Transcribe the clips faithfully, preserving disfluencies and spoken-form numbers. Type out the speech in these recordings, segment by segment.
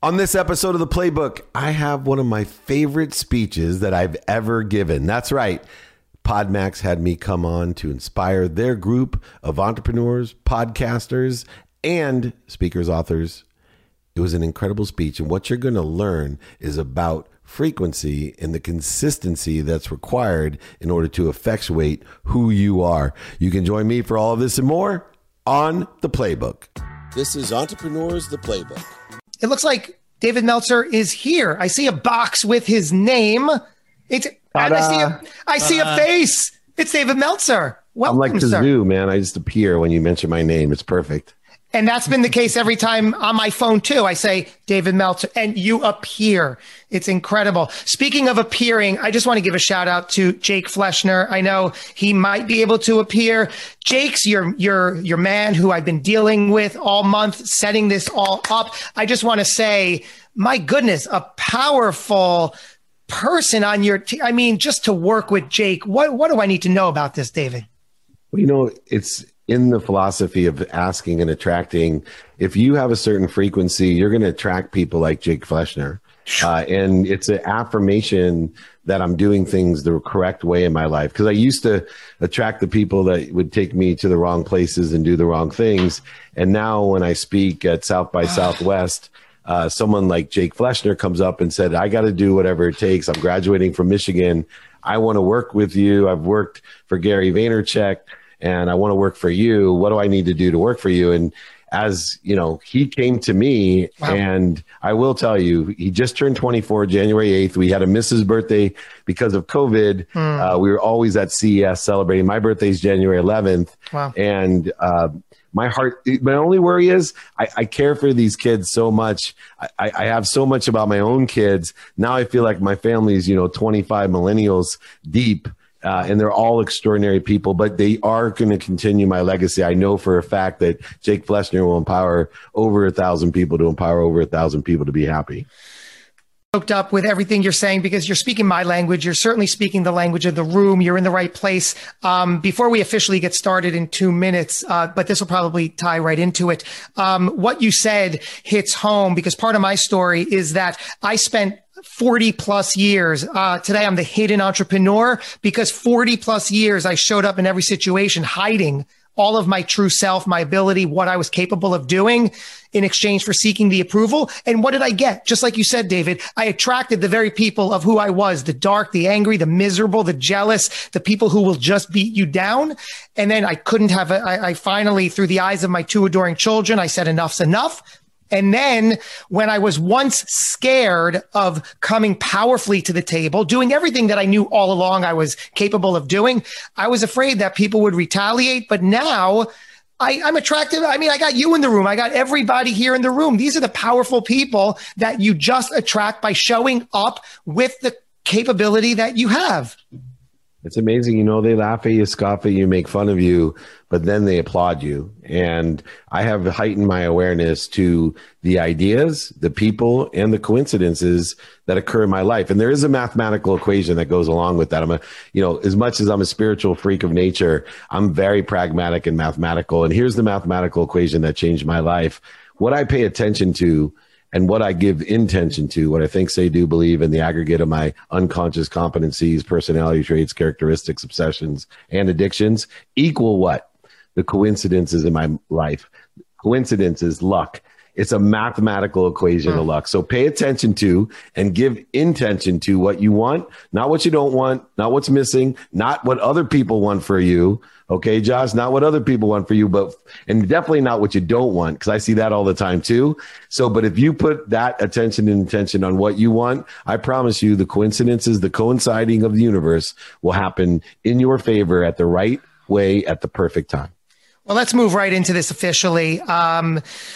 On this episode of The Playbook, I have one of my favorite speeches that I've ever given. That's right. Podmax had me come on to inspire their group of entrepreneurs, podcasters, and speakers, authors. It was an incredible speech. And what you're going to learn is about frequency and the consistency that's required in order to effectuate who you are. You can join me for all of this and more on The Playbook. This is Entrepreneurs, The Playbook. It looks like David Meltzer is here. I see a box with his name. It's and I see a, I see a face. It's David Meltzer. Welcome, I'm like Kazoo, man. I just appear when you mention my name. It's perfect. And that's been the case every time on my phone, too. I say David Meltzer, and you appear. It's incredible. Speaking of appearing, I just want to give a shout out to Jake Fleshner. I know he might be able to appear. Jake's your, your, your man who I've been dealing with all month, setting this all up. I just want to say, my goodness, a powerful person on your team. I mean, just to work with Jake, what, what do I need to know about this, David? Well, you know, it's in the philosophy of asking and attracting. If you have a certain frequency, you're going to attract people like Jake Fleshner. Uh, and it's an affirmation that I'm doing things the correct way in my life. Because I used to attract the people that would take me to the wrong places and do the wrong things. And now when I speak at South by Southwest, uh, someone like Jake Fleshner comes up and said, I got to do whatever it takes. I'm graduating from Michigan. I want to work with you. I've worked for Gary Vaynerchuk, and I want to work for you. What do I need to do to work for you? And as you know, he came to me, wow. And I will tell you, he just turned twenty-four, January eighth. We had to miss his birthday because of COVID. Mm. Uh, we were always at C E S celebrating. My birthday is January eleventh. Wow. And uh, my heart, my only worry is I, I care for these kids so much. I, I have so much about my own kids. Now I feel like my family's, you know, twenty-five millennials deep. Uh, and they're all extraordinary people, but they are going to continue my legacy. I know for a fact that Jake Fleshner will empower over a thousand people to empower over a thousand people to be happy. Hooked up with everything you're saying because you're speaking my language. You're certainly speaking the language of the room. You're in the right place. Um, before we officially get started in two minutes, uh, but this will probably tie right into it. Um, what you said hits home because part of my story is that I spent forty plus years. Uh, today I'm the hidden entrepreneur because forty plus years I showed up in every situation, hiding all of my true self, my ability, what I was capable of doing in exchange for seeking the approval. And what did I get? Just like you said, David, I attracted the very people of who I was, the dark, the angry, the miserable, the jealous, the people who will just beat you down. And then I couldn't have, a, I, I finally, through the eyes of my two adoring children, I said, enough's enough. And then when I was once scared of coming powerfully to the table, doing everything that I knew all along I was capable of doing, I was afraid that people would retaliate. But now I, I'm attractive. I mean, I got you in the room. I got everybody here in the room. These are the powerful people that you just attract by showing up with the capability that you have. It's amazing. You know, they laugh at you, scoff at you, make fun of you, but then they applaud you. And I have heightened my awareness to the ideas, the people, and the coincidences that occur in my life. And there is a mathematical equation that goes along with that. I'm a, you know, as much as I'm a spiritual freak of nature, I'm very pragmatic and mathematical. And here's the mathematical equation that changed my life. What I pay attention to and what I give intention to, what I think, say, do, believe, in the aggregate of my unconscious competencies, personality traits, characteristics, obsessions, and addictions, equal what? The coincidences in my life. Coincidence is luck. It's a mathematical equation of luck. So pay attention to and give intention to what you want, not what you don't want, not what's missing, not what other people want for you. Okay, Josh, not what other people want for you, but, and definitely not what you don't want, because I see that all the time too. So, but if you put that attention and intention on what you want, I promise you the coincidences, the coinciding of the universe will happen in your favor at the right way at the perfect time. Well, let's move right into this officially. Um,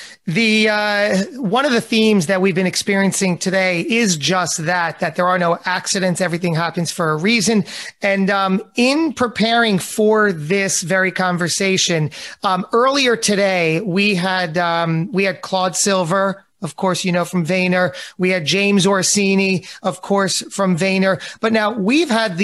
The uh, one of the themes that we've been experiencing today is just that, that there are no accidents. Everything happens for a reason. And um, in preparing for this very conversation, um, earlier today, we had um, we had Claude Silver, of course, you know, from Vayner. We had James Orsini, of course, from Vayner. But now we've had the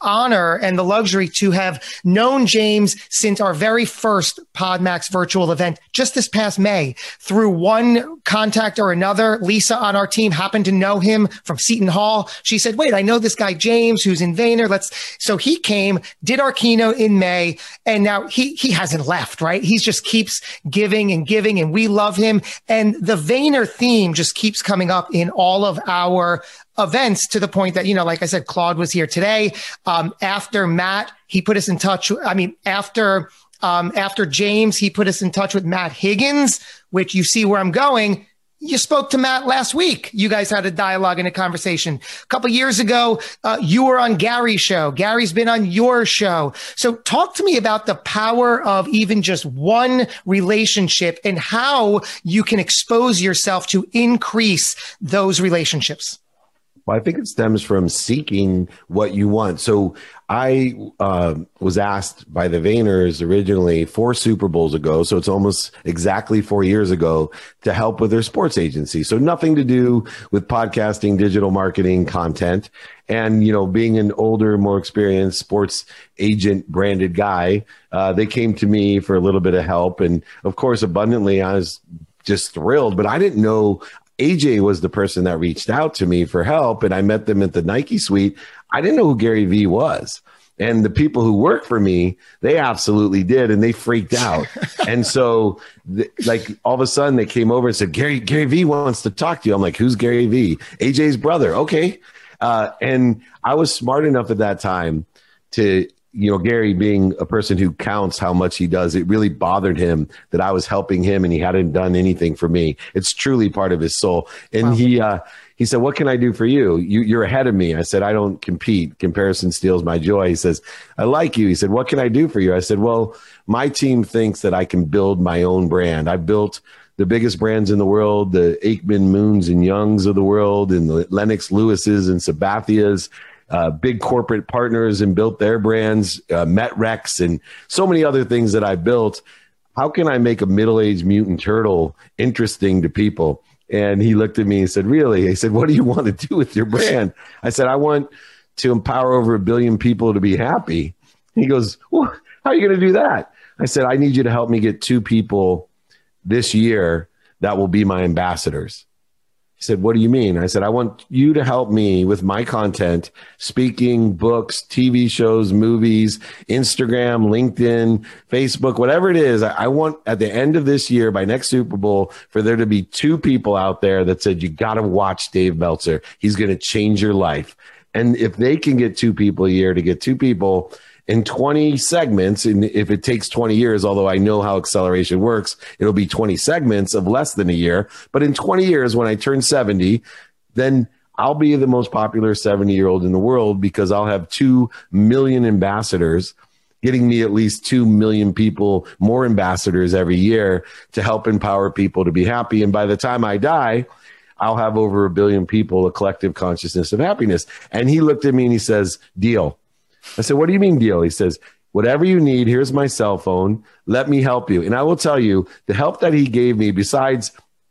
honor and the luxury to have known James since our very first PodMax virtual event just this past May. Through one contact or another, Lisa on our team happened to know him from Seton Hall. She said, wait, I know this guy James who's in Vayner. Let's, so he came, did our keynote in May, and now he, he hasn't left, right? He just keeps giving and giving, and we love him. And the Vayner theme just keeps coming up in all of our events, to the point that, you know, like I said, Claude was here today. Um, after Matt, he put us in touch. I mean, after, um, after James, he put us in touch with Matt Higgins, which you see where I'm going. You spoke to Matt last week. You guys had a dialogue and a conversation. A couple of years ago, uh, you were on Gary's show. Gary's been on your show. So talk to me about the power of even just one relationship and how you can expose yourself to increase those relationships. Well, I think it stems from seeking what you want. So I uh, was asked by the Vayners originally four Super Bowls ago, so it's almost exactly four years ago, to help with their sports agency. So nothing to do with podcasting, digital marketing, content. And, you know, being an older, more experienced sports agent branded guy, uh, they came to me for a little bit of help. And of course, abundantly, I was just thrilled, but I didn't know A J was the person that reached out to me for help, and I met them at the Nike suite. I didn't know who Gary Vee was. And the people who work for me, they absolutely did, and they freaked out. And so, th- like, all of a sudden, they came over and said, Gary, Gary Vee wants to talk to you. I'm like, who's Gary Vee? A J's brother. Okay. Uh, and I was smart enough at that time to, you know, Gary being a person who counts how much he does, it really bothered him that I was helping him and he hadn't done anything for me. It's truly part of his soul. And wow. he, uh, he said, what can I do for you? you? You're ahead of me. I said, I don't compete. Comparison steals my joy. He says, I like you. He said, what can I do for you? I said, well, my team thinks that I can build my own brand. I built the biggest brands in the world, the Aikman Moons and Youngs of the world, and the Lennox Lewis's and Sabathias. Uh, big corporate partners, and built their brands, uh, Metrex, and so many other things that I built. How can I make a middle-aged mutant turtle interesting to people? And he looked at me and said, really? He said, what do you want to do with your brand? I said, I want to empower over a billion people to be happy. He goes, well, how are you going to do that? I said, I need you to help me get two people this year that will be my ambassadors. He said, what do you mean? I said, I want you to help me with my content, speaking, books, T V shows, movies, Instagram, LinkedIn, Facebook, whatever it is. I want at the end of this year, by next Super Bowl, for there to be two people out there that said, you got to watch Dave Meltzer. He's going to change your life. And if they can get two people a year to get two people in twenty segments, and if it takes twenty years, although I know how acceleration works, it'll be twenty segments of less than a year. But in twenty years, when I turn seventy, then I'll be the most popular seventy-year-old in the world, because I'll have two million ambassadors, getting me at least two million people, more ambassadors every year to help empower people to be happy. And by the time I die, I'll have over a billion people, a collective consciousness of happiness. And he looked at me and he says, deal. I said, what do you mean deal? He says, whatever you need, here's my cell phone. Let me help you. And I will tell you, the help that he gave me, besides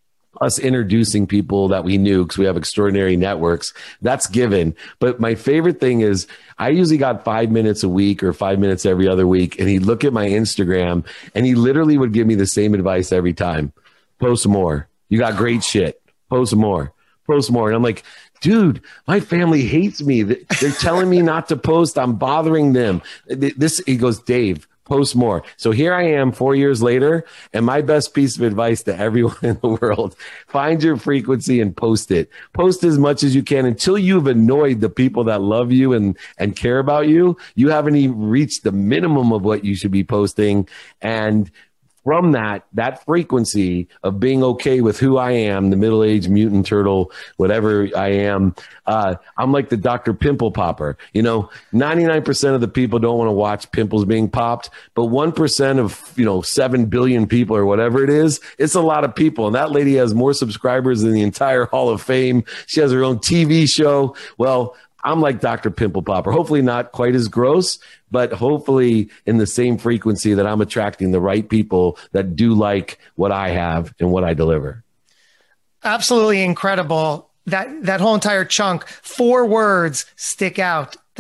us introducing people that we knew, because we have extraordinary networks, that's given. But my favorite thing is I usually got five minutes a week or five minutes every other week. And he'd look at my Instagram and he literally would give me the same advice every time. Post more. You got great shit. Post more. Post more. And I'm like, dude, my family hates me. They're telling me not to post. I'm bothering them. This, he goes, Dave, post more. So here I am four years later, and my best piece of advice to everyone in the world, find your frequency and post it. Post as much as you can until you've annoyed the people that love you and, and care about you. You haven't even reached the minimum of what you should be posting. And from that, that frequency of being okay with who I am, the middle-aged mutant turtle, whatever I am, uh, I'm like the Doctor Pimple Popper. You know, ninety-nine percent of the people don't want to watch pimples being popped, but one percent of, you know, seven billion people or whatever it is, it's a lot of people. And that lady has more subscribers than the entire Hall of Fame. She has her own T V show. Well, I'm like Doctor Pimple Popper, hopefully not quite as gross, but hopefully in the same frequency that I'm attracting the right people that do like what I have and what I deliver. Absolutely incredible. That, that whole entire chunk, four words stick out.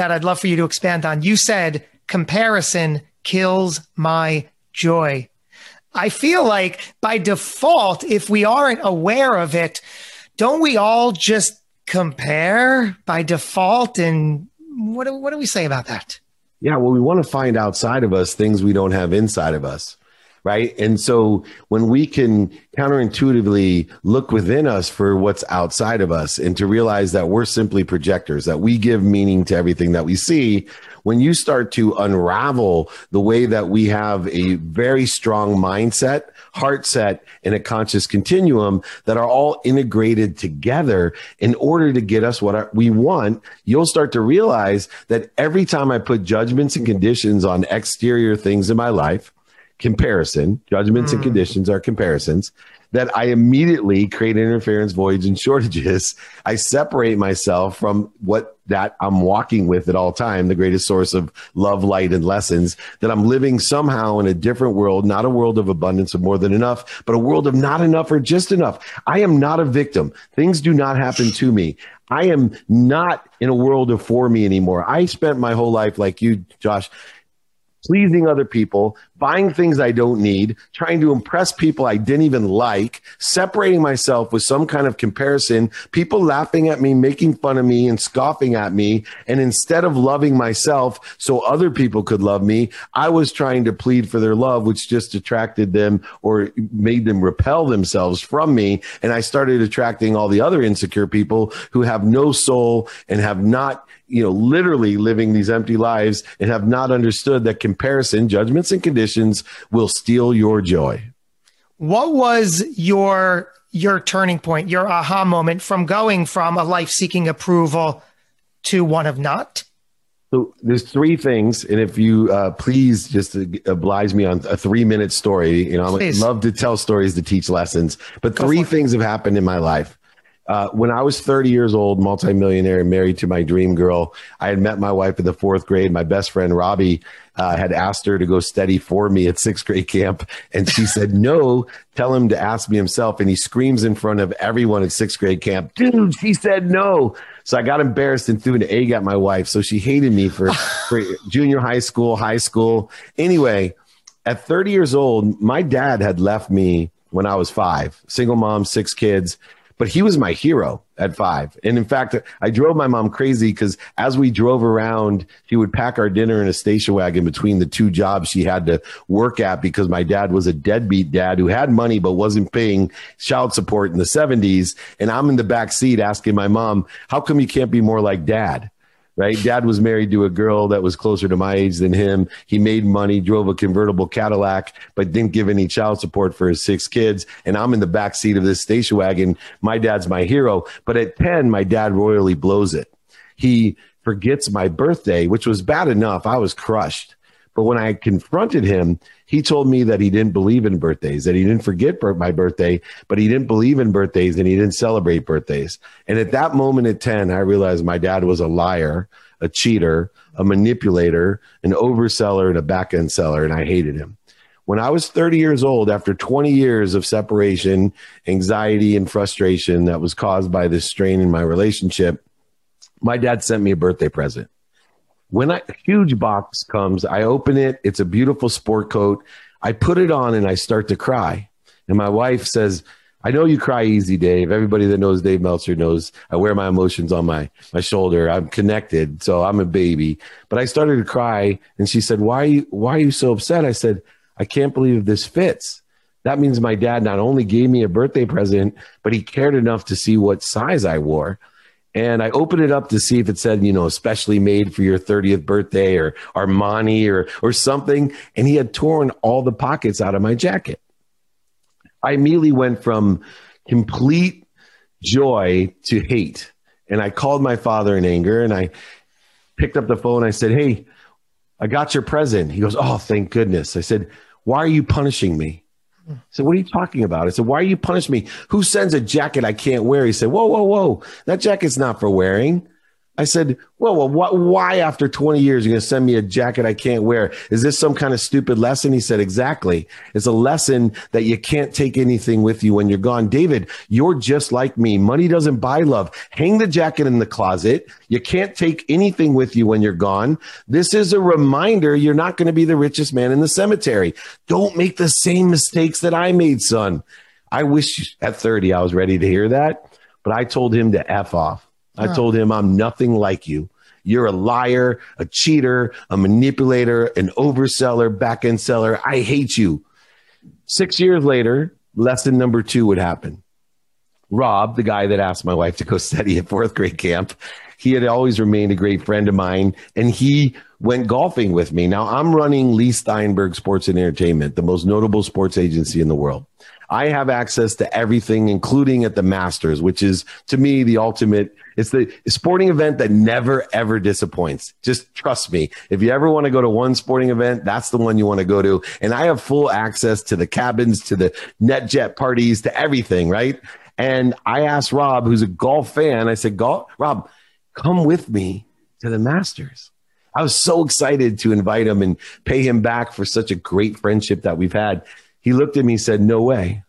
that I'd love for you to expand on. You said comparison kills my joy. I feel like by default, if we aren't aware of it, don't we all just compare by default? And what do, what do we say about that? Yeah, well, we want to find outside of us things we don't have inside of us, right? And so when we can counterintuitively look within us for what's outside of us and to realize that we're simply projectors, that we give meaning to everything that we see, when you start to unravel the way that we have a very strong mindset, heart set, and a conscious continuum that are all integrated together in order to get us what we want, you'll start to realize that every time I put judgments and conditions on exterior things in my life, comparison, judgments mm. and conditions are comparisons, that I immediately create interference, voids, and shortages. I separate myself from what that I'm walking with at all time, the greatest source of love, light, and lessons, that I'm living somehow in a different world, not a world of abundance of more than enough, but a world of not enough or just enough. I am not a victim. Things do not happen to me. I am not in a world of for me anymore. I spent my whole life, like you, Josh, pleasing other people, buying things I don't need, trying to impress people I didn't even like, separating myself with some kind of comparison, people laughing at me, making fun of me and scoffing at me. And instead of loving myself so other people could love me, I was trying to plead for their love, which just attracted them or made them repel themselves from me. And I started attracting all the other insecure people who have no soul and have not, you know, literally living these empty lives and have not understood that comparison, judgments, and conditions will steal your joy. What was your your turning point, your aha moment from going from a life seeking approval to one of not? So there's three things. And if you uh, please just oblige me on a three minute story, you know, I love to tell stories to teach lessons, but Go three things have happened in my life. Uh, when I was thirty years old, multimillionaire, married to my dream girl, I had met my wife in the fourth grade. My best friend, Robbie, uh, had asked her to go study for me at sixth grade camp. And she said, no, tell him to ask me himself. And he screams in front of everyone at sixth grade camp, dude, she said no. So I got embarrassed and threw an egg at my wife. So she hated me for, for junior high school, high school. Anyway, at thirty years old, my dad had left me when I was five, single mom, six kids. But he was my hero at five. And in fact, I drove my mom crazy because as we drove around, she would pack our dinner in a station wagon between the two jobs she had to work at because my dad was a deadbeat dad who had money but wasn't paying child support in the seventies. And I'm in the back seat asking my mom, how come you can't be more like dad? Right? Dad was married to a girl that was closer to my age than him. He made money, drove a convertible Cadillac, but didn't give any child support for his six kids. And I'm in the back seat of this station wagon. My dad's my hero. But at ten, my dad royally blows it. He forgets my birthday, which was bad enough. I was crushed. But when I confronted him, he told me that he didn't believe in birthdays, that he didn't forget my birthday, but he didn't believe in birthdays and he didn't celebrate birthdays. And at that moment at ten, I realized my dad was a liar, a cheater, a manipulator, an overseller, and a back-end seller, and I hated him. When I was thirty years old, after twenty years of separation, anxiety, and frustration that was caused by this strain in my relationship, my dad sent me a birthday present. When a huge box comes, I open it. It's a beautiful sport coat. I put it on and I start to cry. And my wife says, I know you cry easy, Dave. Everybody that knows Dave Meltzer knows I wear my emotions on my, my shoulder. I'm connected, so I'm a baby. But I started to cry and she said, why are you, why are you so upset? I said, I can't believe this fits. That means my dad not only gave me a birthday present, but he cared enough to see what size I wore. And I opened it up to see if it said, you know, specially made for your thirtieth birthday or Armani or, or something. And he had torn all the pockets out of my jacket. I immediately went from complete joy to hate. And I called my father in anger and I picked up the phone. I said, hey, I got your present. He goes, oh, thank goodness. I said, why are you punishing me? I said, what are you talking about? I said, why are you punishing me? Who sends a jacket I can't wear? He said, whoa, whoa, whoa. That jacket's not for wearing. I said, well, well wh- why after twenty years you're going to send me a jacket I can't wear? Is this some kind of stupid lesson? He said, exactly. It's a lesson that you can't take anything with you when you're gone. David, you're just like me. Money doesn't buy love. Hang the jacket in the closet. You can't take anything with you when you're gone. This is a reminder you're not going to be the richest man in the cemetery. Don't make the same mistakes that I made, son. I wish at thirty I was ready to hear that, but I told him to F off. I told him, I'm nothing like you. You're a liar, a cheater, a manipulator, an overseller, back-end seller. I hate you. Six years later, lesson number two would happen. Rob, the guy that asked my wife to go study at fourth grade camp, he had always remained a great friend of mine, and he went golfing with me. Now, I'm running Lee Steinberg Sports and Entertainment, the most notable sports agency in the world. I have access to everything, including at the Masters, which is, to me, the ultimate. It's the sporting event that never, ever disappoints. Just trust me. If you ever want to go to one sporting event, that's the one you want to go to. And I have full access to the cabins, to the NetJet parties, to everything, right? And I asked Rob, who's a golf fan, I said, golf, Rob, come with me to the Masters. I was so excited to invite him and pay him back for such a great friendship that we've had. He looked at me and said, no way.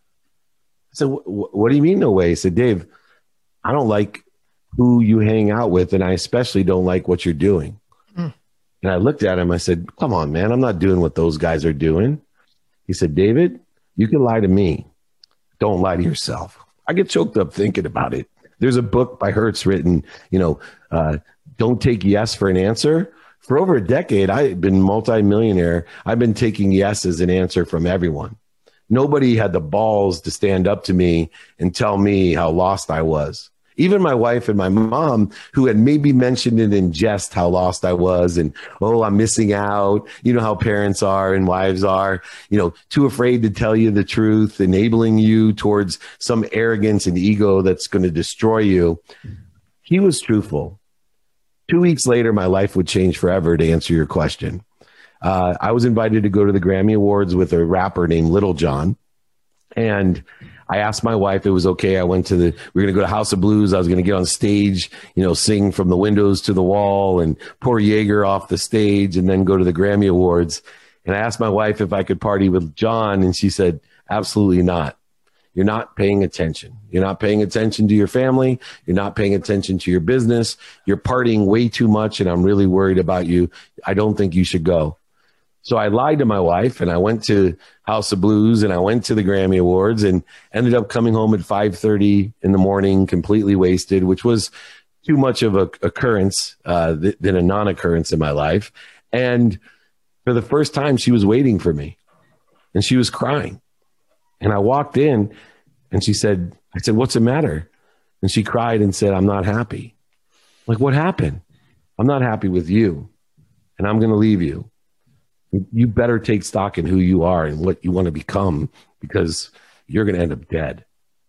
I said, what do you mean no way? He said, Dave, I don't like who you hang out with, and I especially don't like what you're doing. Mm. And I looked at him. I said, come on, man, I'm not doing what those guys are doing. He said, David, you can lie to me. Don't lie to yourself. I get choked up thinking about it. There's a book by Hertz written, you know, uh, don't take yes for an answer. For over a decade, I've been multimillionaire. I've been taking yes as an answer from everyone. Nobody had the balls to stand up to me and tell me how lost I was. Even my wife and my mom, who had maybe mentioned it in jest how lost I was and, oh, I'm missing out. You know how parents are and wives are, you know, too afraid to tell you the truth, enabling you towards some arrogance and ego that's going to destroy you. He was truthful. Two weeks later, my life would change forever, to answer your question. Uh, I was invited to go to the Grammy Awards with a rapper named Little John. And I asked my wife, it was okay. I went to the, we were going to go to House of Blues. I was going to get on stage, you know, sing From the Windows to the Wall and pour Jaeger off the stage and then go to the Grammy Awards. And I asked my wife if I could party with John. And she said, absolutely not. You're not paying attention. You're not paying attention to your family. You're not paying attention to your business. You're partying way too much. And I'm really worried about you. I don't think you should go. So I lied to my wife and I went to House of Blues and I went to the Grammy Awards and ended up coming home at five thirty in the morning, completely wasted, which was too much of a occurrence uh, th- than a non-occurrence in my life. And for the first time, she was waiting for me and she was crying. And I walked in and she said, I said, what's the matter? And she cried and said, I'm not happy. I'm like, what happened? I'm not happy with you and I'm going to leave you. You better take stock in who you are and what you want to become because you're going to end up dead.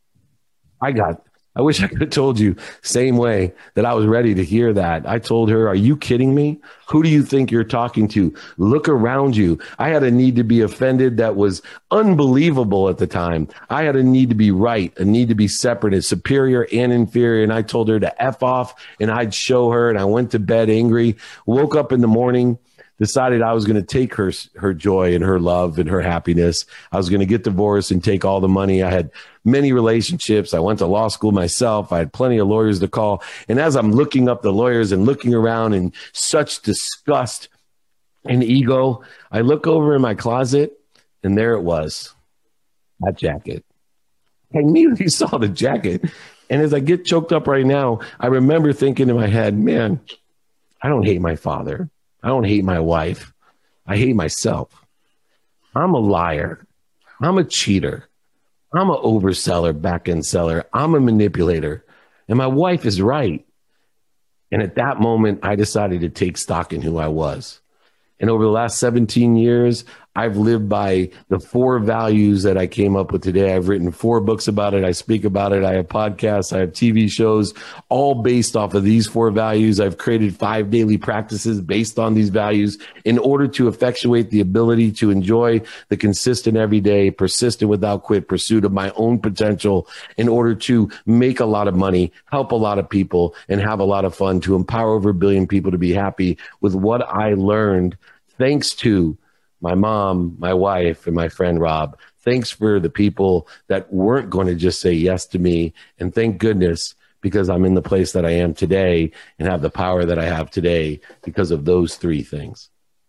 I got, I wish I could have told you same way that I was ready to hear that. I told her, are you kidding me? Who do you think you're talking to? Look around you. I had a need to be offended that was unbelievable at the time. I had a need to be right, a need to be separate, and superior and inferior. And I told her to F off and I'd show her. And I went to bed angry, woke up in the morning, decided I was going to take her her joy and her love and her happiness. I was going to get divorced and take all the money. I had many relationships. I went to law school myself. I had plenty of lawyers to call. And as I'm looking up the lawyers and looking around in such disgust and ego, I look over in my closet and there it was, that jacket. I immediately saw the jacket. And as I get choked up right now, I remember thinking in my head, man, I don't hate my father. I don't hate my wife. I hate myself. I'm a liar. I'm a cheater. I'm an overseller, back-end seller. I'm a manipulator. And my wife is right. And at that moment, I decided to take stock in who I was. And over the last seventeen years, I've lived by the four values that I came up with today. I've written four books about it. I speak about it. I have podcasts. I have T V shows, all based off of these four values. I've created five daily practices based on these values in order to effectuate the ability to enjoy the consistent, everyday, persistent, without quit pursuit of my own potential in order to make a lot of money, help a lot of people, and have a lot of fun, to empower over a billion people to be happy with what I learned thanks to my mom, my wife, and my friend Rob. Thanks for the people that weren't going to just say yes to me. And thank goodness, because I'm in the place that I am today and have the power that I have today because of those three things.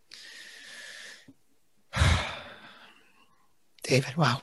David, wow.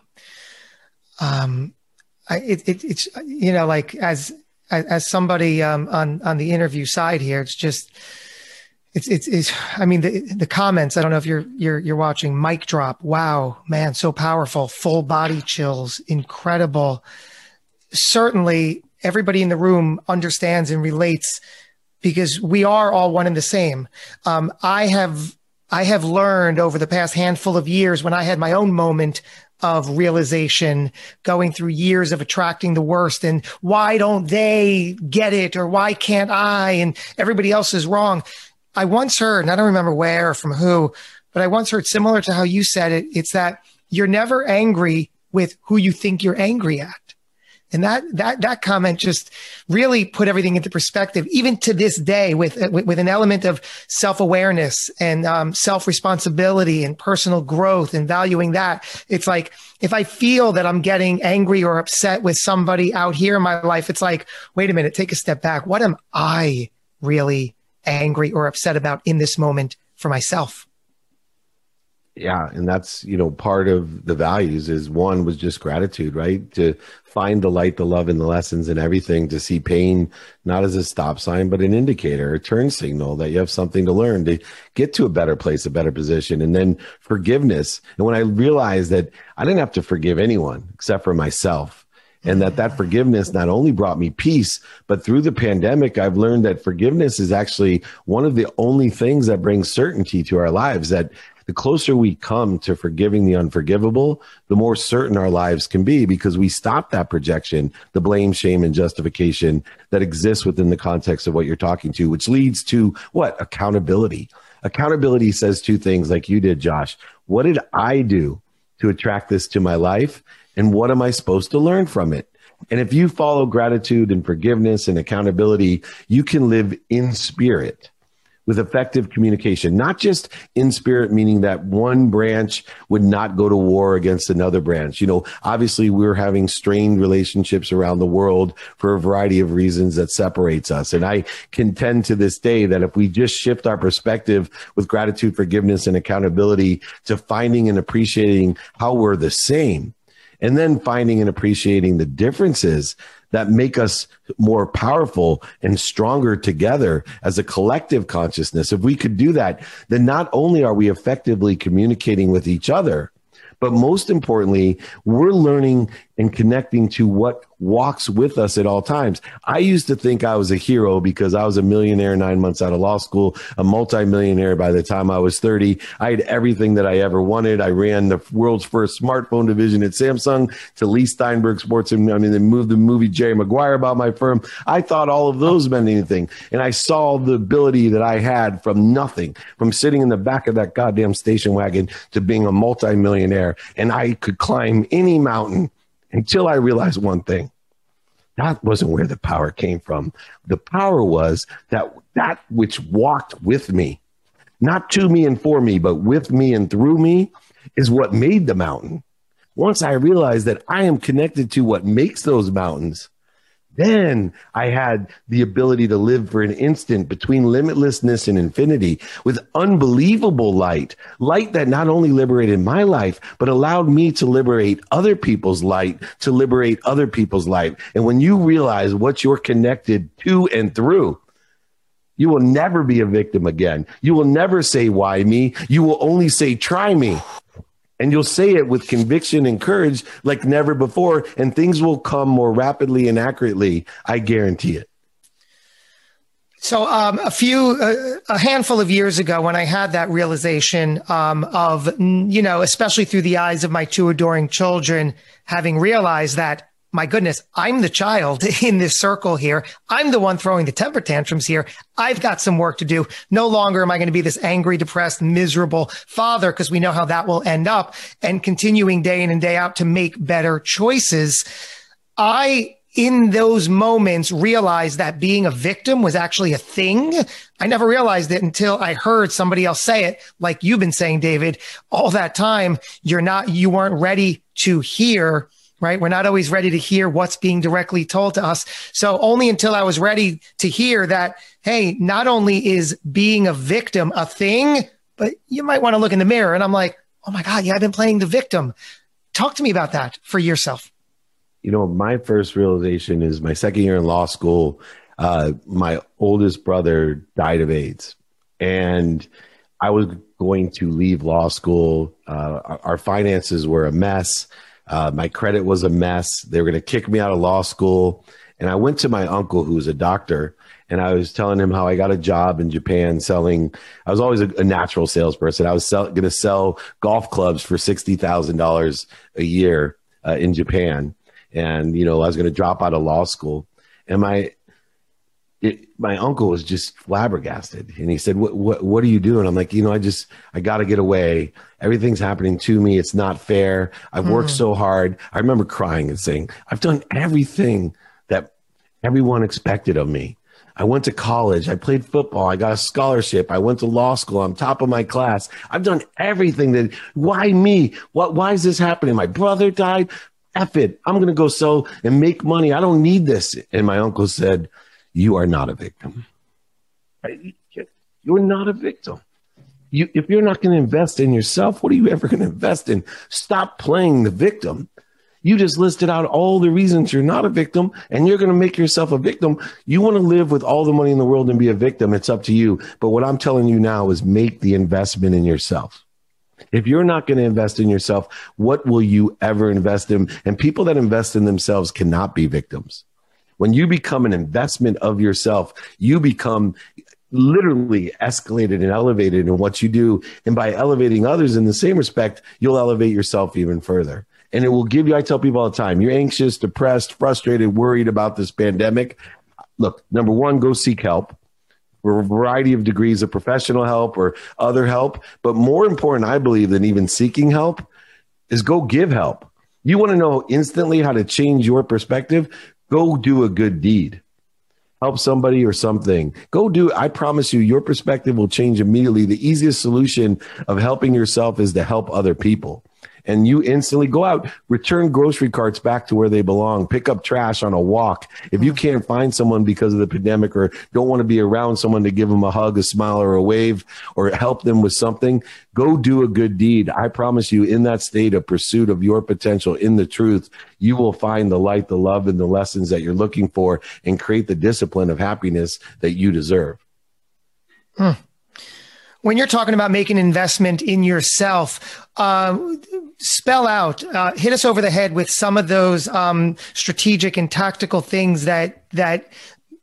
Um, I, it, it, it's, you know, like as, as, as somebody um, on, on the interview side here, it's just, It's, it's, it's, I mean, the, the comments, I don't know if you're, you're, you're watching. Mic drop. Wow, man, so powerful. Full body chills. Incredible. Certainly everybody in the room understands and relates because we are all one and the same. Um, I have, I have learned over the past handful of years when I had my own moment of realization, going through years of attracting the worst and why don't they get it? Or why can't I? And everybody else is wrong. I once heard, and I don't remember where or from who, but I once heard similar to how you said it. It's that you're never angry with who you think you're angry at. And that, that, that comment just really put everything into perspective, even to this day with, with, with an element of self-awareness and um, self-responsibility and personal growth and valuing that. It's like, if I feel that I'm getting angry or upset with somebody out here in my life, it's like, wait a minute, take a step back. What am I really angry or upset about in this moment for myself? Yeah. And that's, you know, part of the values is one was just gratitude, right? To find the light, the love, and the lessons and everything, to see pain, not as a stop sign, but an indicator, a turn signal that you have something to learn to get to a better place, a better position. And then forgiveness. And when I realized that I didn't have to forgive anyone except for myself, and that that forgiveness not only brought me peace, but through the pandemic, I've learned that forgiveness is actually one of the only things that brings certainty to our lives, that the closer we come to forgiving the unforgivable, the more certain our lives can be, because we stop that projection, the blame, shame, and justification that exists within the context of what you're talking to, which leads to what? Accountability. Accountability says two things like you did, Josh. What did I do to attract this to my life? And what am I supposed to learn from it? And if you follow gratitude and forgiveness and accountability, you can live in spirit with effective communication, not just in spirit, meaning that one branch would not go to war against another branch. You know, obviously we're having strained relationships around the world for a variety of reasons that separates us. And I contend to this day that if we just shift our perspective with gratitude, forgiveness, and accountability to finding and appreciating how we're the same, and then finding and appreciating the differences that make us more powerful and stronger together as a collective consciousness. If we could do that, then not only are we effectively communicating with each other, but most importantly, we're learning and connecting to what walks with us at all times. I used to think I was a hero because I was a millionaire nine months out of law school, a multimillionaire by the time I was thirty. I had everything that I ever wanted. I ran the world's first smartphone division at Samsung to Lee Steinberg Sports. And I mean, they moved the movie Jerry Maguire about my firm. I thought all of those meant anything. And I saw the ability that I had from nothing, from sitting in the back of that goddamn station wagon to being a multimillionaire. And I could climb any mountain until I realized one thing. That wasn't where the power came from. The power was that that which walked with me, not to me and for me, but with me and through me, is what made the mountain. Once I realized that I am connected to what makes those mountains, then I had the ability to live for an instant between limitlessness and infinity with unbelievable light, light that not only liberated my life, but allowed me to liberate other people's light, to liberate other people's life. And when you realize what you're connected to and through, you will never be a victim again. You will never say, why me? You will only say, try me. And you'll say it with conviction and courage like never before, and things will come more rapidly and accurately. I guarantee it. So um, a few, uh, a handful of years ago, when I had that realization um, of, you know, especially through the eyes of my two adoring children, having realized that, my goodness, I'm the child in this circle here. I'm the one throwing the temper tantrums here. I've got some work to do. No longer am I going to be this angry, depressed, miserable father, because we know how that will end up, and continuing day in and day out to make better choices. I in those moments realized that being a victim was actually a thing. I never realized it until I heard somebody else say it, like you've been saying, David, all that time. You're not, you weren't ready to hear, right? We're not always ready to hear what's being directly told to us. So only until I was ready to hear that, hey, not only is being a victim a thing, but you might want to look in the mirror. And I'm like, oh my God, yeah, I've been playing the victim. Talk to me about that for yourself. You know, my first realization is my second year in law school. Uh, my oldest brother died of AIDS, and I was going to leave law school. Uh, our, our finances were a mess. Uh, my credit was a mess. They were going to kick me out of law school. And I went to my uncle, who's a doctor, and I was telling him how I got a job in Japan selling. I was always a, a natural salesperson. I was going to sell golf clubs for sixty thousand dollars a year uh, in Japan. And, you know, I was going to drop out of law school, and my, it, my uncle was just flabbergasted. And he said, what, what, what are you doing? I'm like, you know, I just, I got to get away. Everything's happening to me. It's not fair. I've worked mm. so hard. I remember crying and saying, I've done everything that everyone expected of me. I went to college. I played football. I got a scholarship. I went to law school. I'm top of my class. I've done everything that, why me? What, why is this happening? My brother died. F it. I'm going to go sell and make money. I don't need this. And my uncle said, you are not a victim. You're not a victim. You, if you're not going to invest in yourself, what are you ever going to invest in? Stop playing the victim. You just listed out all the reasons you're not a victim, and you're going to make yourself a victim. You want to live with all the money in the world and be a victim. It's up to you. But what I'm telling you now is make the investment in yourself. If you're not going to invest in yourself, what will you ever invest in? And people that invest in themselves cannot be victims. When you become an investment of yourself, you become literally escalated and elevated in what you do. And by elevating others in the same respect, you'll elevate yourself even further. And it will give you, I tell people all the time, you're anxious, depressed, frustrated, worried about this pandemic. Look, number one, go seek help. For a variety of degrees of professional help or other help. But more important, I believe, than even seeking help is go give help. You want to know instantly how to change your perspective? Go do a good deed. Help somebody or something. Go do. I promise you, your perspective will change immediately. The easiest solution of helping yourself is to help other people. And you instantly go out, return grocery carts back to where they belong, pick up trash on a walk. If you can't find someone because of the pandemic or don't want to be around someone to give them a hug, a smile, or a wave, or help them with something, go do a good deed. I promise you, in that state of pursuit of your potential, in the truth, you will find the light, the love, and the lessons that you're looking for and create the discipline of happiness that you deserve. Hmm. When you're talking about making an investment in yourself, uh, spell out, uh, hit us over the head with some of those um, strategic and tactical things that that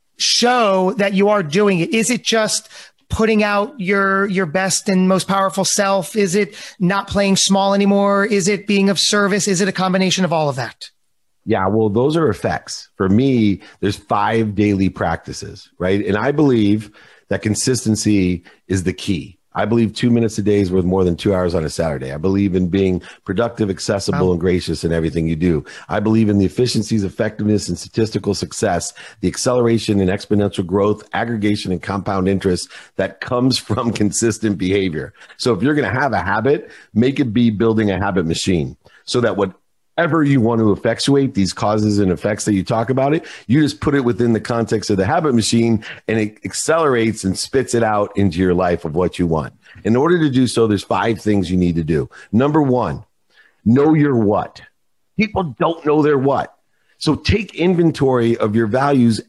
show that you are doing it. Is it just putting out your your best and most powerful self? Is it not playing small anymore? Is it being of service? Is it a combination of all of that? Yeah, well, those are effects. For me, there's five daily practices, right? And I believe that consistency is the key. I believe two minutes a day is worth more than two hours on a Saturday. I believe in being productive, accessible, wow. and gracious in everything you do. I believe in the efficiencies, effectiveness, and statistical success, the acceleration and exponential growth, aggregation, and compound interest that comes from consistent behavior. So if you're going to have a habit, make it be building a habit machine so that what Ever you want to effectuate these causes and effects that you talk about it, you just put it within the context of the habit machine and it accelerates and spits it out into your life of what you want. In order to do so, there's five things you need to do. Number one, know your what. People don't know their what. So take inventory of your values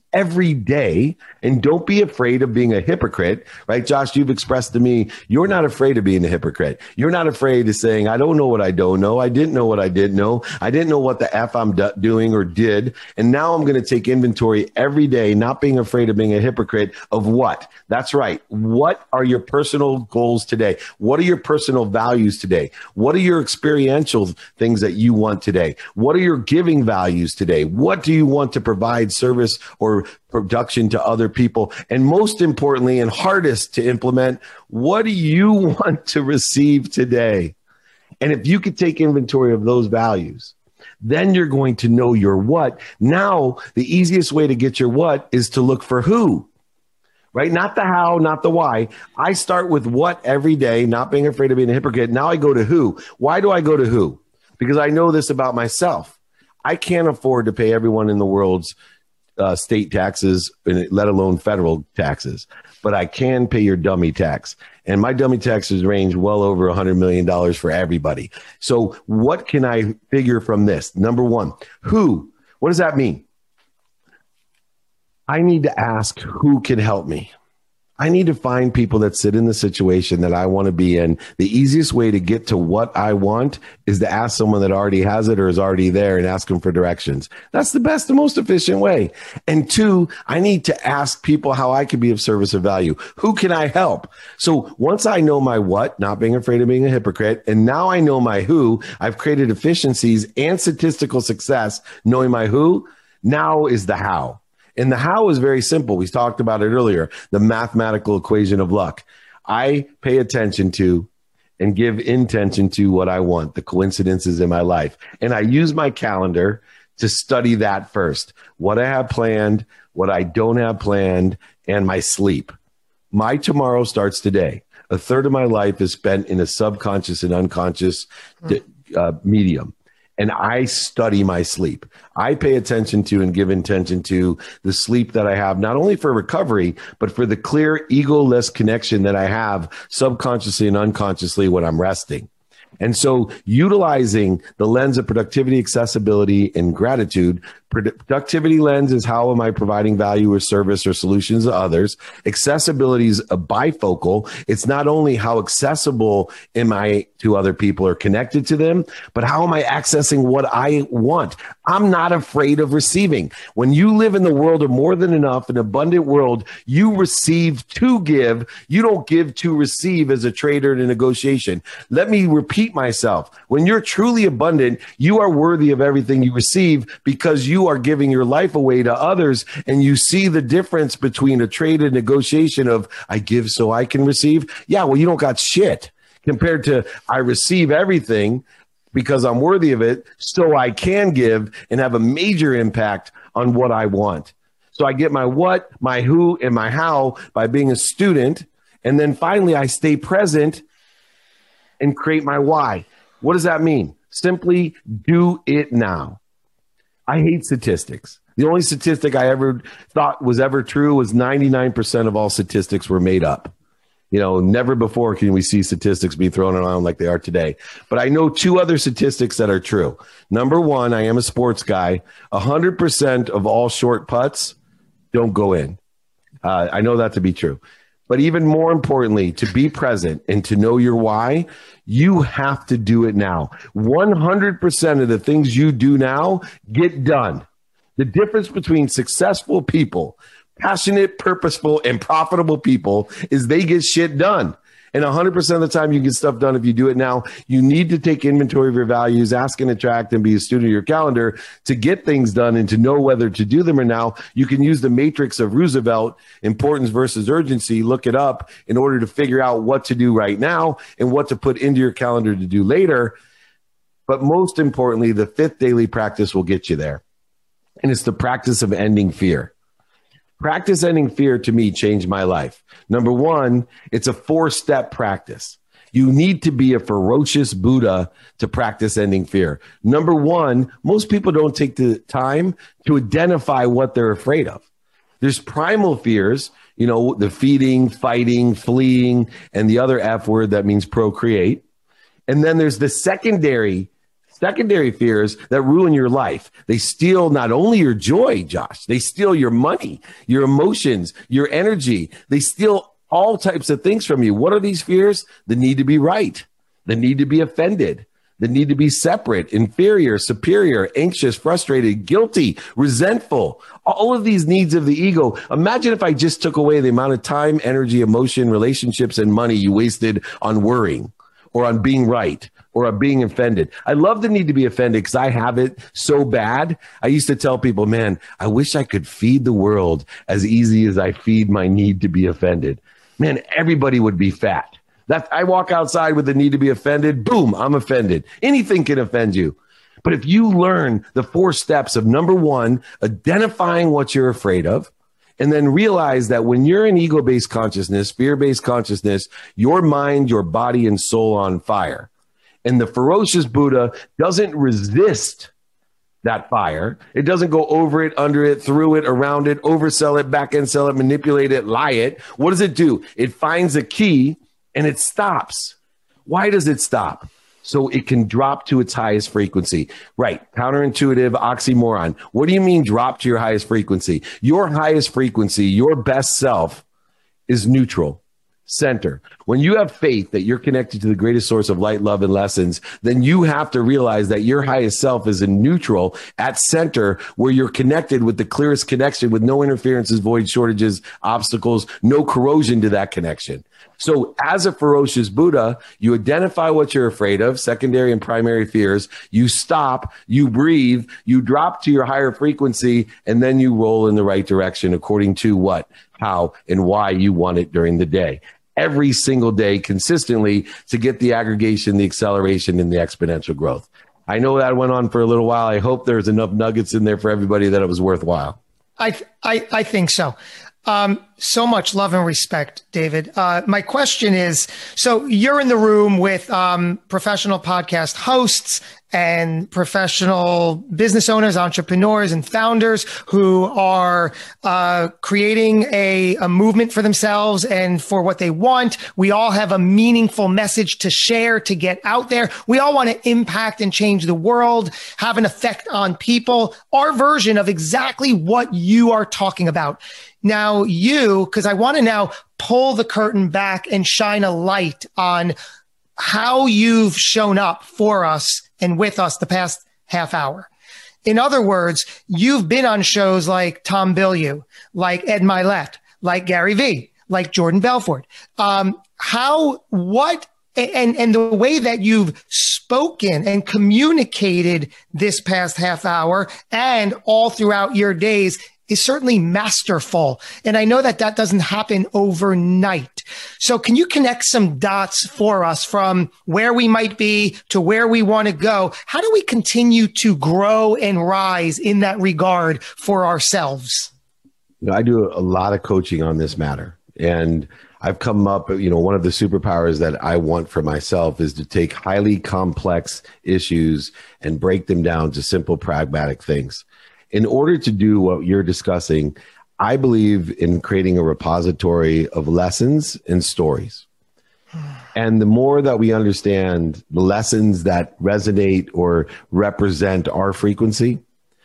every day. And don't be afraid of being a hypocrite, right? Josh, you've expressed to me, you're not afraid of being a hypocrite. You're not afraid of saying, I don't know what I don't know. I didn't know what I didn't know. I didn't know what the F I'm do- doing or did. And now I'm going to take inventory every day, not being afraid of being a hypocrite of what? That's right. What are your personal goals today? What are your personal values today? What are your experiential things that you want today? What are your giving values today? What do you want to provide service or production to other people? And most importantly, and hardest to implement, what do you want to receive today? And if you could take inventory of those values, then you're going to know your what. Now, the easiest way to get your what is to look for who, right? Not the how, not the why. I start with what every day, not being afraid of being a hypocrite. Now I go to who. Why do I go to who? Because I know this about myself. I can't afford to pay everyone in the world's Uh, state taxes, let alone federal taxes, but I can pay your dummy tax. And my dummy taxes range well over one hundred million dollars for everybody. So what can I figure from this? Number one, who? What does that mean? I need to ask who can help me. I need to find people that sit in the situation that I want to be in. The easiest way to get to what I want is to ask someone that already has it or is already there and ask them for directions. That's the best and most efficient way. And two, I need to ask people how I can be of service or value. Who can I help? So once I know my what, not being afraid of being a hypocrite, and now I know my who, I've created efficiencies and statistical success knowing my who. Now is the how. And the how is very simple. We talked about it earlier, the mathematical equation of luck. I pay attention to and give intention to what I want, the coincidences in my life. And I use my calendar to study that first, what I have planned, what I don't have planned, and my sleep. My tomorrow starts today. A third of my life is spent in a subconscious and unconscious uh, medium. And I study my sleep. I pay attention to and give intention to the sleep that I have, not only for recovery, but for the clear ego-less connection that I have subconsciously and unconsciously when I'm resting. And so utilizing the lens of productivity, accessibility, and gratitude. Productivity lens is how am I providing value or service or solutions to others. Accessibility is a bifocal. It's not only how accessible am I to other people or connected to them, but how am I accessing what I want? I'm not afraid of receiving. When you live in the world of more than enough, an abundant world, you receive to give. You don't give to receive as a trader in a negotiation. Let me repeat myself. When you're truly abundant, you are worthy of everything you receive because you are giving your life away to others, and you see the difference between a trade and negotiation of I give so I can receive. Yeah, well, you don't got shit compared to I receive everything because I'm worthy of it so I can give and have a major impact on what I want. So I get my what, my who, and my how by being a student. And then finally, I stay present and create my why. What does that mean? Simply do it now. I hate statistics. The only statistic I ever thought was ever true was ninety-nine percent of all statistics were made up. You know, never before can we see statistics be thrown around like they are today. But I know two other statistics that are true. Number one, I am a sports guy. one hundred percent of all short putts don't go in. Uh, I know that to be true. But even more importantly, to be present and to know your why, you have to do it now. one hundred percent of the things you do now get done. The difference between successful people, passionate, purposeful, and profitable people is they get shit done. And one hundred percent of the time you get stuff done if you do it now. You need to take inventory of your values, ask and attract, and be a student of your calendar to get things done and to know whether to do them or now. You can use the matrix of Roosevelt, importance versus urgency, look it up in order to figure out what to do right now and what to put into your calendar to do later. But most importantly, the fifth daily practice will get you there. And it's the practice of ending fear. Practice ending fear to me changed my life. Number one, it's a four-step practice. You need to be a ferocious Buddha to practice ending fear. Number one, most people don't take the time to identify what they're afraid of. There's primal fears, you know, the feeding, fighting, fleeing, and the other F word that means procreate. And then there's the secondary Secondary fears that ruin your life. They steal not only your joy, Josh, they steal your money, your emotions, your energy. They steal all types of things from you. What are these fears? The need to be right, the need to be offended, the need to be separate, inferior, superior, anxious, frustrated, guilty, resentful. All of these needs of the ego. Imagine if I just took away the amount of time, energy, emotion, relationships, and money you wasted on worrying or on being right or on being offended. I love the need to be offended because I have it so bad. I used to tell people, man, I wish I could feed the world as easy as I feed my need to be offended. Man, everybody would be fat. That I walk outside with the need to be offended, boom, I'm offended. Anything can offend you. But if you learn the four steps of number one, identifying what you're afraid of, and then realize that when you're in ego-based consciousness, fear-based consciousness, your mind, your body, and soul are on fire. And the ferocious Buddha doesn't resist that fire. It doesn't go over it, under it, through it, around it, oversell it, back end sell it, manipulate it, lie it. What does it do? It finds a key and it stops. Why does it stop? So it can drop to its highest frequency. Right. Counterintuitive oxymoron. What do you mean drop to your highest frequency? Your highest frequency, your best self is neutral. Center. When you have faith that you're connected to the greatest source of light, love, and lessons, then you have to realize that your highest self is in neutral at center, where you're connected with the clearest connection with no interferences, voids, shortages, obstacles, no corrosion to that connection. So as a ferocious Buddha, you identify what you're afraid of, secondary and primary fears. You stop, you breathe, you drop to your higher frequency, and then you roll in the right direction according to what, how, and why you want it during the day. Every single day consistently to get the aggregation, the acceleration, and the exponential growth. I know that went on for a little while. I hope there's enough nuggets in there for everybody that it was worthwhile. I I, I think so. Um, so much love and respect, David. Uh, my question is, so you're in the room with um, professional podcast hosts and professional business owners, entrepreneurs, and founders who are uh, creating a, a movement for themselves and for what they want. We all have a meaningful message to share, to get out there. We all want to impact and change the world, have an effect on people, our version of exactly what you are talking about. Now, you, because I want to now pull the curtain back and shine a light on how you've shown up for us and with us the past half hour. In other words, you've been on shows like Tom Bilyeu, like Ed Mylett, like Gary Vee, like Jordan Belfort. Um, how, what, and, and the way that you've spoken and communicated this past half hour and all throughout your days is certainly masterful. And I know that that doesn't happen overnight. So can you connect some dots for us from where we might be to where we want to go? How do we continue to grow and rise in that regard for ourselves? You know, I do a lot of coaching on this matter. And I've come up, you know, one of the superpowers that I want for myself is to take highly complex issues and break them down to simple, pragmatic things. In order to do what you're discussing, I believe in creating a repository of lessons and stories. And the more that we understand the lessons that resonate or represent our frequency,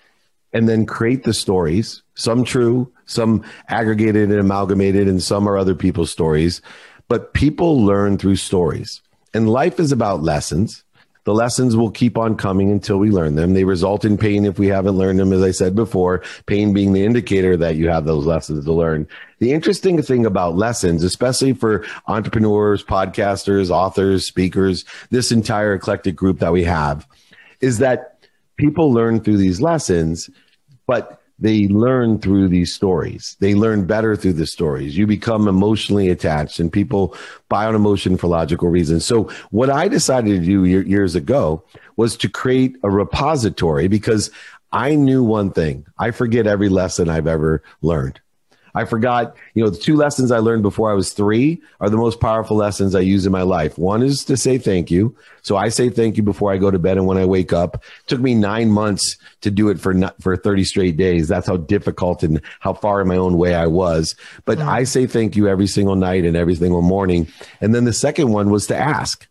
and then create the stories, some true, some aggregated and amalgamated, and some are other people's stories, but people learn through stories. And life is about lessons. The lessons will keep on coming until we learn them. They result in pain if we haven't learned them, as I said before, pain being the indicator that you have those lessons to learn. The interesting thing about lessons, especially for entrepreneurs, podcasters, authors, speakers, this entire eclectic group that we have, is that people learn through these lessons, but they learn through these stories. They learn better through the stories. You become emotionally attached, and people buy on emotion for logical reasons. So what I decided to do years ago was to create a repository, because I knew one thing. I forget every lesson I've ever learned. I forgot, you know, the two lessons I learned before I was three are the most powerful lessons I use in my life. One is to say thank you. So I say thank you before I go to bed and when I wake up. It took me nine months to do it for not, for thirty straight days. That's how difficult and how far in my own way I was. But mm. I say thank you every single night and every single morning. And then the second one was to ask.